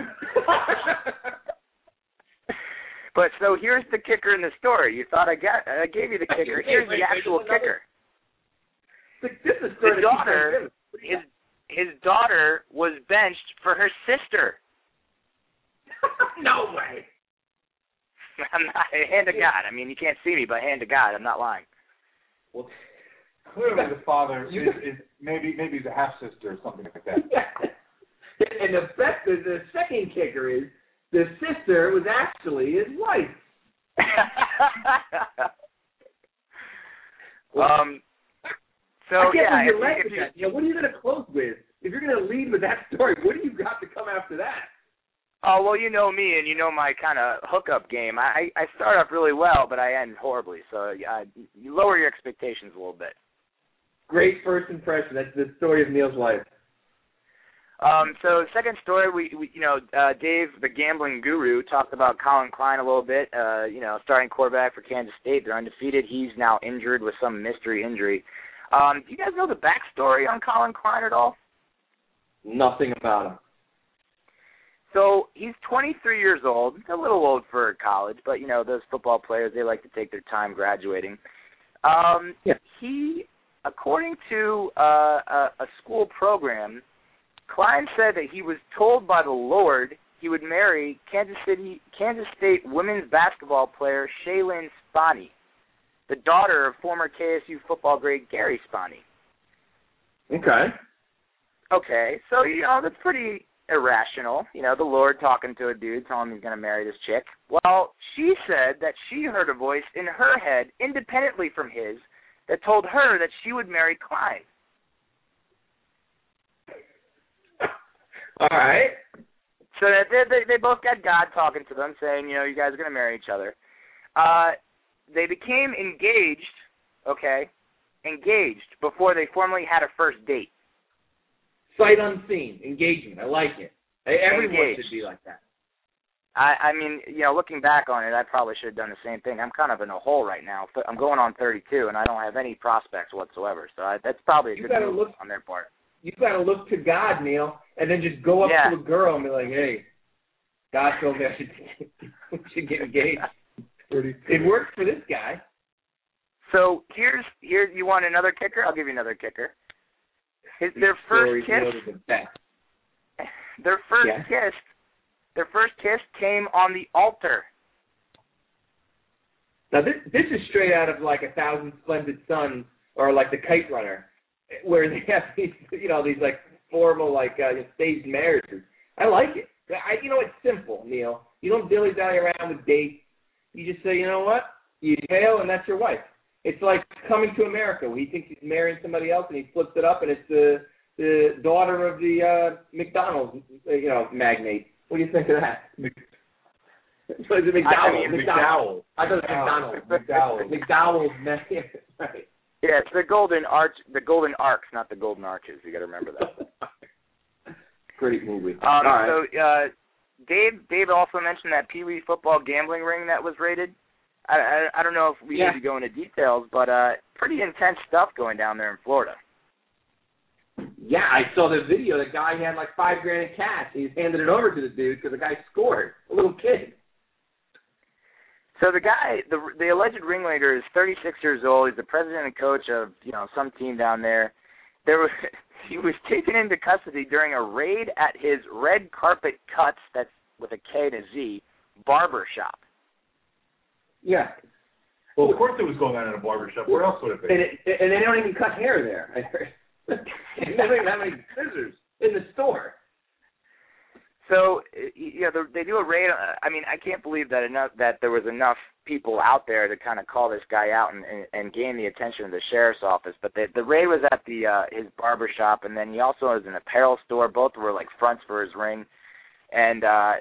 But so here's the kicker in the story. You thought I gave you the kicker. Here's the actual kicker. His daughter was benched for her sister. No way. I'm not, hand to God. I mean, you can't see me, but hand to God, I'm not lying. Well, clearly the father is maybe he's a half sister or something like that. And the second kicker is the sister was actually his wife. What are you going to close with? If you're going to lead with that story, what do you got to come after that? Oh, well, you know me, and you know my kind of hookup game. I start off really well, but I end horribly. So you lower your expectations a little bit. Great first impression. That's the story of Neil's life. So second story, we Dave, the gambling guru, talked about Colin Klein a little bit. Starting quarterback for Kansas State. They're undefeated. He's now injured with some mystery injury. Do you guys know the backstory on Colin Klein at all? Nothing about him. So he's 23 years old. A little old for college, but, you know, those football players, they like to take their time graduating. He, according to a school program, Klein said that he was told by the Lord he would marry Kansas State women's basketball player Shaylin Spani, the daughter of former KSU football great Gary Spani. Okay, so, you know, that's pretty irrational. You know, the Lord talking to a dude telling him he's going to marry this chick. Well, she said that she heard a voice in her head, independently from his, that told her that she would marry Klein. All right. So they both got God talking to them, saying, you know, you guys are going to marry each other. They became engaged, before they formally had a first date. Sight unseen, engagement. I like it. Everyone Engaged. should be like that. I mean, you know, looking back on it, I probably should have done the same thing. I'm kind of in a hole right now. I'm going on 32, and I don't have any prospects whatsoever. So that's probably a good move on their part. You got to look to God, Neil, and then just go up to a girl and be like, hey, God told me I should get engaged. It worked for this guy. So here's you want another kicker? I'll give you another kicker. Their first kiss came on the altar. Now this is straight out of like 1,000 Splendid Sons or like The Kite Runner, where they have these, you know, these like formal like staged marriages. I like it. You know, it's simple, Neil. You don't dilly-dally around with dates. You just say, you know what? You hail, and that's your wife. It's like Coming to America, where he thinks he's marrying somebody else, and he flips it up, and it's the daughter of the McDonald's, you know, magnate. What do you think of that? What is it, McDowell? I thought it was McDonald's. McDowell's magnate. Right. Yeah, it's the Golden Arcs, not the Golden Arches. You got to remember that. Great movie. All right. So Dave also mentioned that Pee Wee football gambling ring that was raided. I don't know if we need to go into details, but pretty intense stuff going down there in Florida. Yeah, I saw the video. The guy had like $5,000 in cash. He's handed it over to the dude because the guy scored. A little kid. So the guy, the alleged ringleader, is 36 years old. He's the president and coach of, you know, some team down there. He was taken into custody during a raid at his Red Carpet Cuts, that's with a K and a Z, barber shop. Yeah. Well, of course it was going on in a barber shop. Where else would it be? And they don't even cut hair there, I heard. They don't even have any scissors in the store. So, you know, they do a raid. I mean, I can't believe that there was enough people out there to kind of call this guy out and gain the attention of the sheriff's office. But the raid was at his barber shop, and then he also was an apparel store. Both were like fronts for his ring. And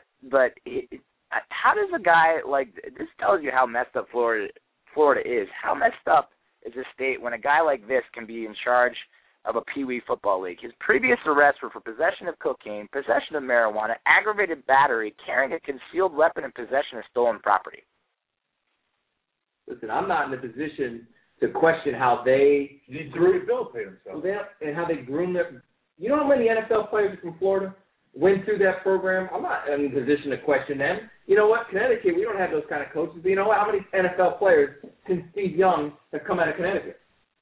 how does a guy like this tells you how messed up Florida is? How messed up is this state when a guy like this can be in charge of a Pee Wee football league? His previous arrests were for possession of cocaine, possession of marijuana, aggravated battery, carrying a concealed weapon, and possession of stolen property. Listen, I'm not in a position to question how they rehabilitate themselves and how they groom their. You know how many NFL players from Florida went through that program? I'm not in a position to question them. You know what? Connecticut, we don't have those kind of coaches. But you know what? How many NFL players since Steve Young have come out of Connecticut?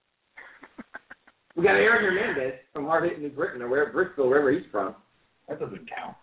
We got Aaron Hernandez from Hard Hitting New Britain or Bristol, wherever he's from. That doesn't count.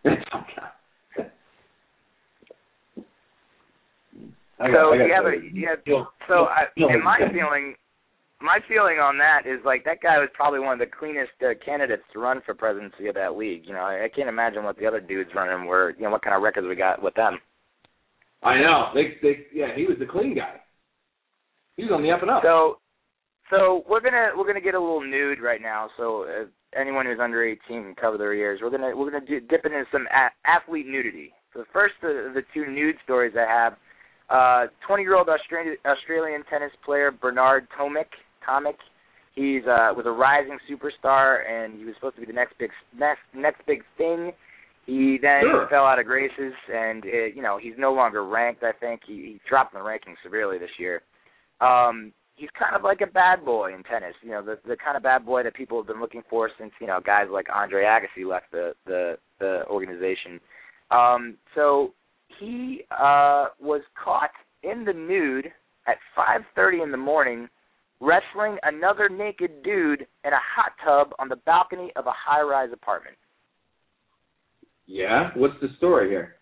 My feeling on that is like that guy was probably one of the cleanest candidates to run for presidency of that league. You know, I can't imagine what the other dudes running were. You know, what kind of records we got with them. I know. He was the clean guy. He was on the up and up. So we're gonna get a little nude right now. So anyone who's under 18 can cover their ears. We're gonna dip into some athlete nudity. So the first of the two nude stories I have, 20-year-old Australian tennis player Bernard Tomic. He's was a rising superstar, and he was supposed to be the next big thing. He then fell out of graces, and he's no longer ranked. I think he dropped in the rankings severely this year. He's kind of like a bad boy in tennis, you know, the kind of bad boy that people have been looking for since, you know, guys like Andre Agassi left the organization. So he was caught in the nude at 5:30 in the morning wrestling another naked dude in a hot tub on the balcony of a high-rise apartment. Yeah? What's the story here?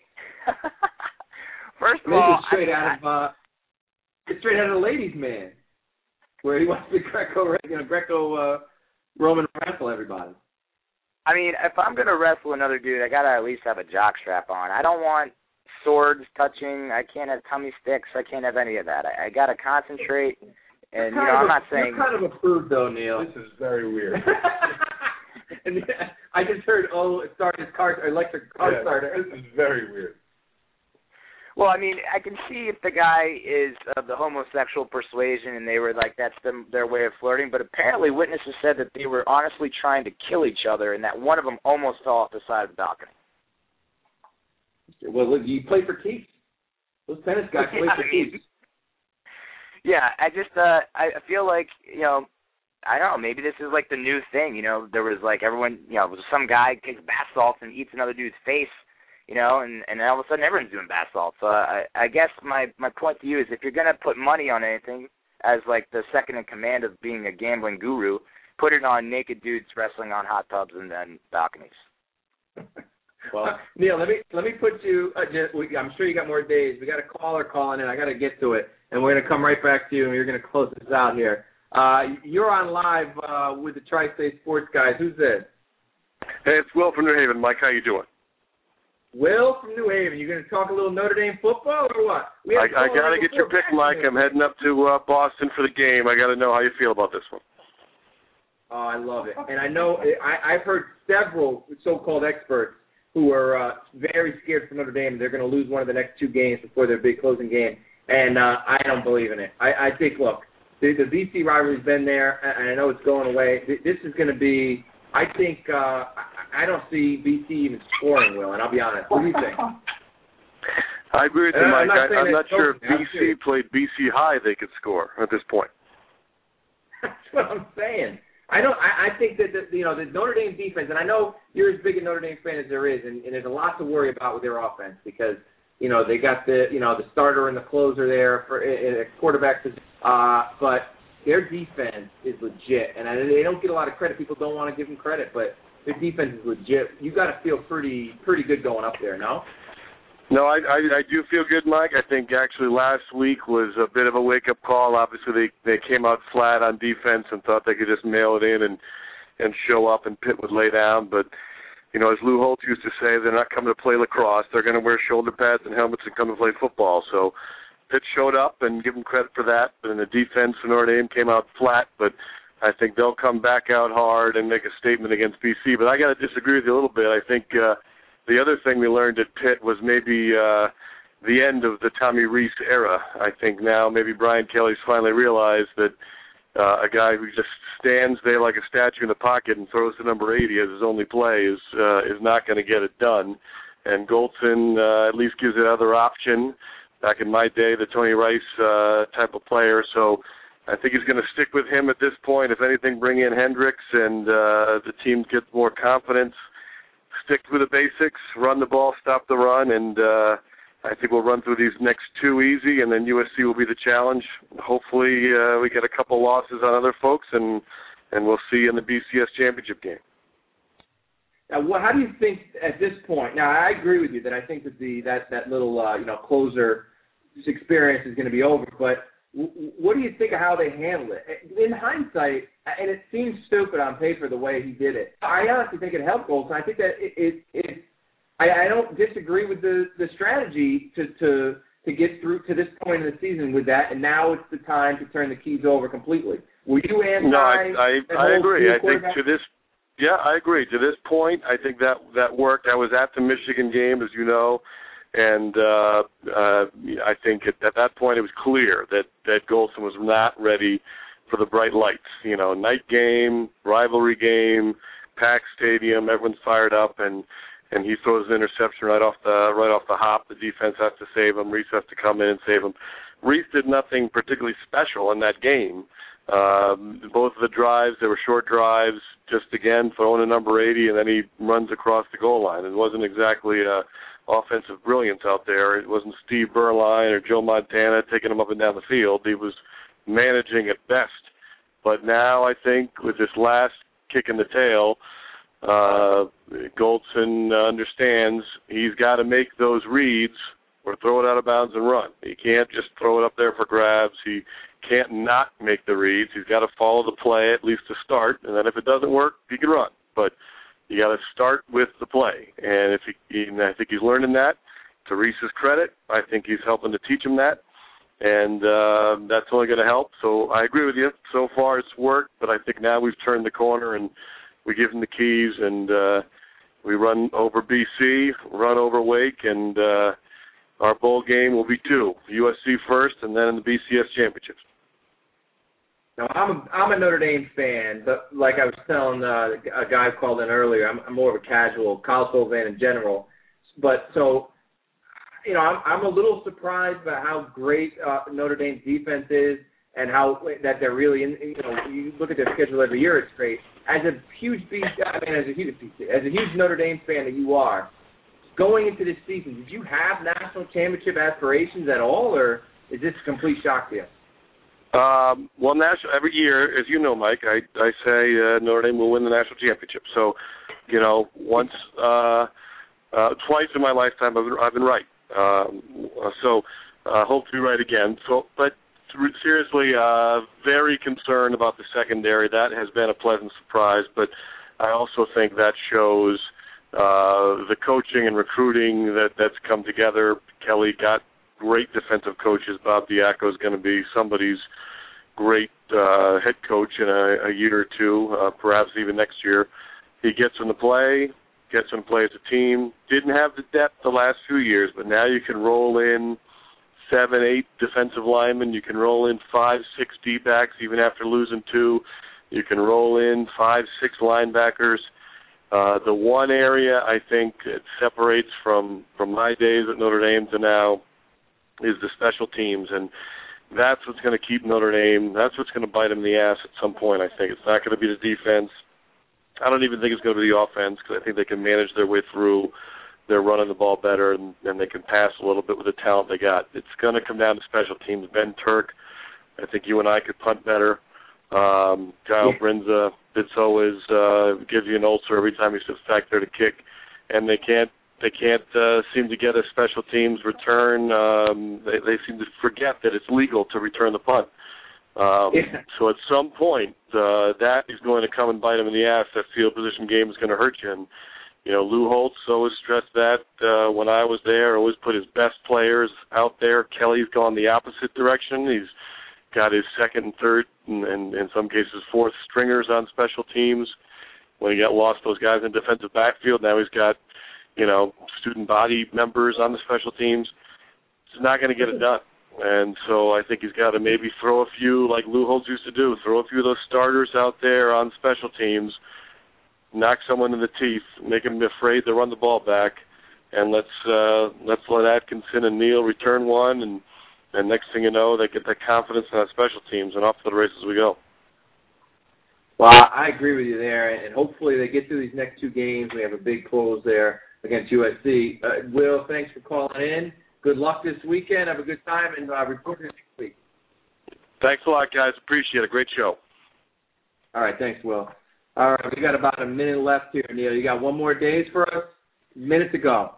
First of all, it's straight out of the Ladies' Man, where he wants to Greco-Roman wrestle everybody. I mean, if I'm going to wrestle another dude, I got to at least have a jock strap on. I don't want swords touching. I can't have tummy sticks. I can't have any of that. I got to concentrate. And, I'm not saying... You're kind of a prude, though, Neil. This is very weird. And I just heard, start his electric car starter. This is very weird. Well, I mean, I can see if the guy is of the homosexual persuasion and they were like, that's their way of flirting, but apparently witnesses said that they were honestly trying to kill each other and that one of them almost fell off the side of the balcony. Well, look, you play for keeps. Those tennis guys play for keeps. Yeah, I just, I feel like, I don't know, maybe this is like the new thing, there was like everyone, some guy takes bath salts and eats another dude's face, and all of a sudden everyone's doing bath salts. So I guess my point to you is if you're going to put money on anything as like the second in command of being a gambling guru, put it on naked dudes wrestling on hot tubs and then balconies. Well, Neil, let me put you, I'm sure you got more days. We got a caller calling in. I got to get to it. And we're going to come right back to you, and you're going to close this out here. You're on live with the Tri-State Sports guys. Who's this? Hey, it's Will from New Haven. Mike, how you doing? Will from New Haven. You going to talk a little Notre Dame football or what? I got to get your pick, Mike. I'm heading up to Boston for the game. I got to know how you feel about this one. Oh, I love it. And I know I've heard several so-called experts who are very scared for Notre Dame. They're going to lose one of the next two games before their big closing game. And I don't believe in it. I think, look, the BC rivalry's been there, and I know it's going away. This is going to be, I think, I don't see BC even scoring, Will, and I'll be honest. What do you think? I agree with you, Mike. I'm not sure if BC played BC High they could score at this point. That's what I'm saying. I think that the Notre Dame defense, and I know you're as big a Notre Dame fan as there is, and there's a lot to worry about with their offense because they got the starter and the closer there for a quarterback position, but their defense is legit, and they don't get a lot of credit. People don't want to give them credit, but their defense is legit. You got to feel pretty good going up there, no? No, I do feel good, Mike. I think actually last week was a bit of a wake-up call. Obviously, they came out flat on defense and thought they could just mail it in and show up, and Pitt would lay down. But, as Lou Holtz used to say, they're not coming to play lacrosse. They're going to wear shoulder pads and helmets and come to play football. So Pitt showed up, and give them credit for that. And the defense for Notre Dame came out flat, but I think they'll come back out hard and make a statement against BC. But I got to disagree with you a little bit. I think the other thing we learned at Pitt was maybe the end of the Tommy Rees era. I think now maybe Brian Kelly's finally realized that a guy who just stands there like a statue in the pocket and throws to number 80 as his only play is not going to get it done. And Goldson at least gives it another option. Back in my day, the Tony Rice type of player. So I think he's going to stick with him at this point. If anything, bring in Hendricks and the team gets more confidence. Stick with the basics, run the ball, stop the run, and I think we'll run through these next two easy, and then USC will be the challenge. Hopefully we get a couple losses on other folks, and we'll see you in the BCS championship game. Now, how do you think at this point? Now, I agree with you that I think that that little closer experience is going to be over. But what do you think of how they handled it? In hindsight, and it seems stupid on paper the way he did it, I honestly think it helped Golson. I think that I don't disagree with the strategy to get through to this point in the season with that, and now it's the time to turn the keys over completely. Were you anti? No, I agree. I think to this. Yeah, I agree. To this point, I think that worked. I was at the Michigan game, as you know, and I think at that point it was clear that Golson was not ready for the bright lights. Night game, rivalry game, packed stadium, everyone's fired up, and he throws an interception right off the hop. The defense has to save him. Reese has to come in and save him. Reese did nothing particularly special in that game. Both of the drives, they were short drives, just, again, throwing a number 80, and then he runs across the goal line. It wasn't exactly offensive brilliance out there. It wasn't Steve Berline or Joe Montana taking him up and down the field. He was managing at best. But now I think with this last kick in the tail, Goldson understands he's got to make those reads or throw it out of bounds and run. He can't just throw it up there for grabs. He can't not make the reads. He's got to follow the play at least to start, and then if it doesn't work, he can run. But you got to start with the play, and I think he's learning that. To Reese's credit, I think he's helping to teach him that, and that's only going to help. So I agree with you. So far it's worked, but I think now we've turned the corner and we give him the keys, and we run over BC, run over Wake, and our bowl game will be 2, USC first, and then in the BCS championships. Now, I'm a Notre Dame fan, but like I was telling a guy who called in earlier, I'm more of a casual college football fan in general. But so, I'm a little surprised by how great Notre Dame's defense is and how that they're really in. You look at their schedule every year; it's great. As a huge Notre Dame fan that you are, going into this season, did you have national championship aspirations at all, or is this a complete shock to you? Well, every year, as you know, Mike, I say Notre Dame will win the national championship. So, once, twice in my lifetime, I've been right. So, hope to be right again. So, but seriously, very concerned about the secondary. That has been a pleasant surprise. But I also think that shows the coaching and recruiting that's come together. Kelly got great defensive coaches. Bob Diaco is going to be somebody's great head coach in a year or two, perhaps even next year. He gets them to play as a team. Didn't have the depth the last few years, but now you can roll in 7, 8 defensive linemen. You can roll in 5, 6 D-backs even after losing 2. You can roll in 5, 6 linebackers. The one area I think it separates from my days at Notre Dame to now is the special teams, and that's what's going to keep Notre Dame. That's what's going to bite them in the ass at some point, I think. It's not going to be the defense. I don't even think it's going to be the offense because I think they can manage their way through. They're running the ball better, and they can pass a little bit with the talent they got. It's going to come down to special teams. Ben Turk, I think you and I could punt better. Kyle Brinza, it's always gives you an ulcer every time he sits back there to kick, and they can't seem to get a special teams return. They seem to forget that it's legal to return the punt. So at some point, that is going to come and bite them in the ass. That field position game is going to hurt you. And, Lou Holtz always stressed that when I was there, always put his best players out there. Kelly's gone the opposite direction. He's got his second and third and in some cases fourth stringers on special teams. When he got lost those guys in defensive backfield, now he's got student body members on the special teams. It's not going to get it done. And so I think he's got to maybe throw a few, like Lou Holtz used to do, throw a few of those starters out there on special teams, knock someone in the teeth, make them afraid to run the ball back, and let's let Atkinson and Neal return one, and next thing you know, they get that confidence in that special teams, and off to the races we go. Well, I agree with you there, and hopefully they get through these next 2 games. We have a big close there against USC. Will, thanks for calling in. Good luck this weekend. Have a good time, and report next week. Thanks a lot, guys. Appreciate it. Great show. All right, thanks, Will. All right, we got about a minute left here, Neil. You got one more days for us? Minute to go.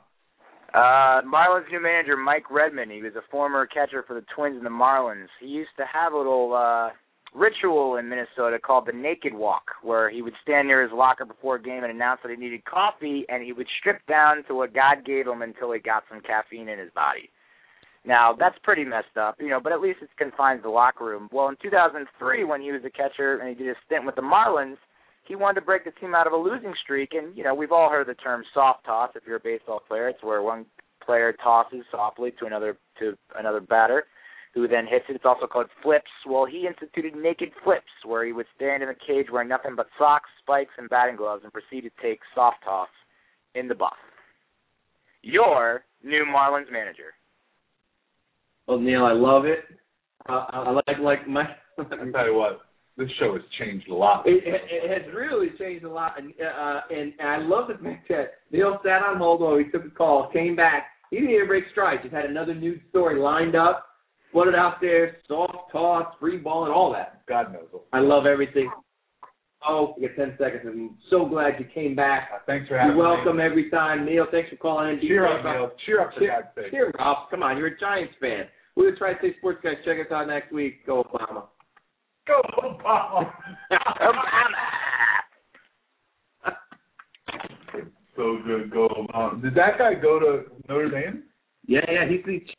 Marlins new manager Mike Redmond. He was a former catcher for the Twins and the Marlins. He used to have a little ritual in Minnesota called the Naked Walk, where he would stand near his locker before a game and announce that he needed coffee, and he would strip down to what God gave him until he got some caffeine in his body. Now, that's pretty messed up, but at least it confines the locker room. Well, in 2003, when he was a catcher and he did a stint with the Marlins, he wanted to break the team out of a losing streak, and, we've all heard the term soft toss if you're a baseball player. It's where one player tosses softly to another batter, who then hits it. It's also called flips. Well, he instituted naked flips, where he would stand in a cage wearing nothing but socks, spikes, and batting gloves and proceed to take soft toss in the buff. Your new Marlins manager. Well, Neil, I love it. I like my. I'll tell you what. This show has changed a lot. It has really changed a lot, and I love the fact that Neil sat on hold while he took a call, came back. He didn't even break stride. Just had another news story lined up, put it out there, soft toss, free ball, and all that. God knows. I love everything. Oh, we got 10 seconds. I'm so glad you came back. Thanks for having me. You're welcome every time. Neil, thanks for calling in. Cheer up, Neil. Cheer up, for God's sake. Cheer up. Come on, you're a Giants fan. We're the Tri-State Sports guys. Check us out next week. Go Obama. Go Obama. Obama. So good. Go Obama. Did that guy go to Notre Dame? Yeah, he's the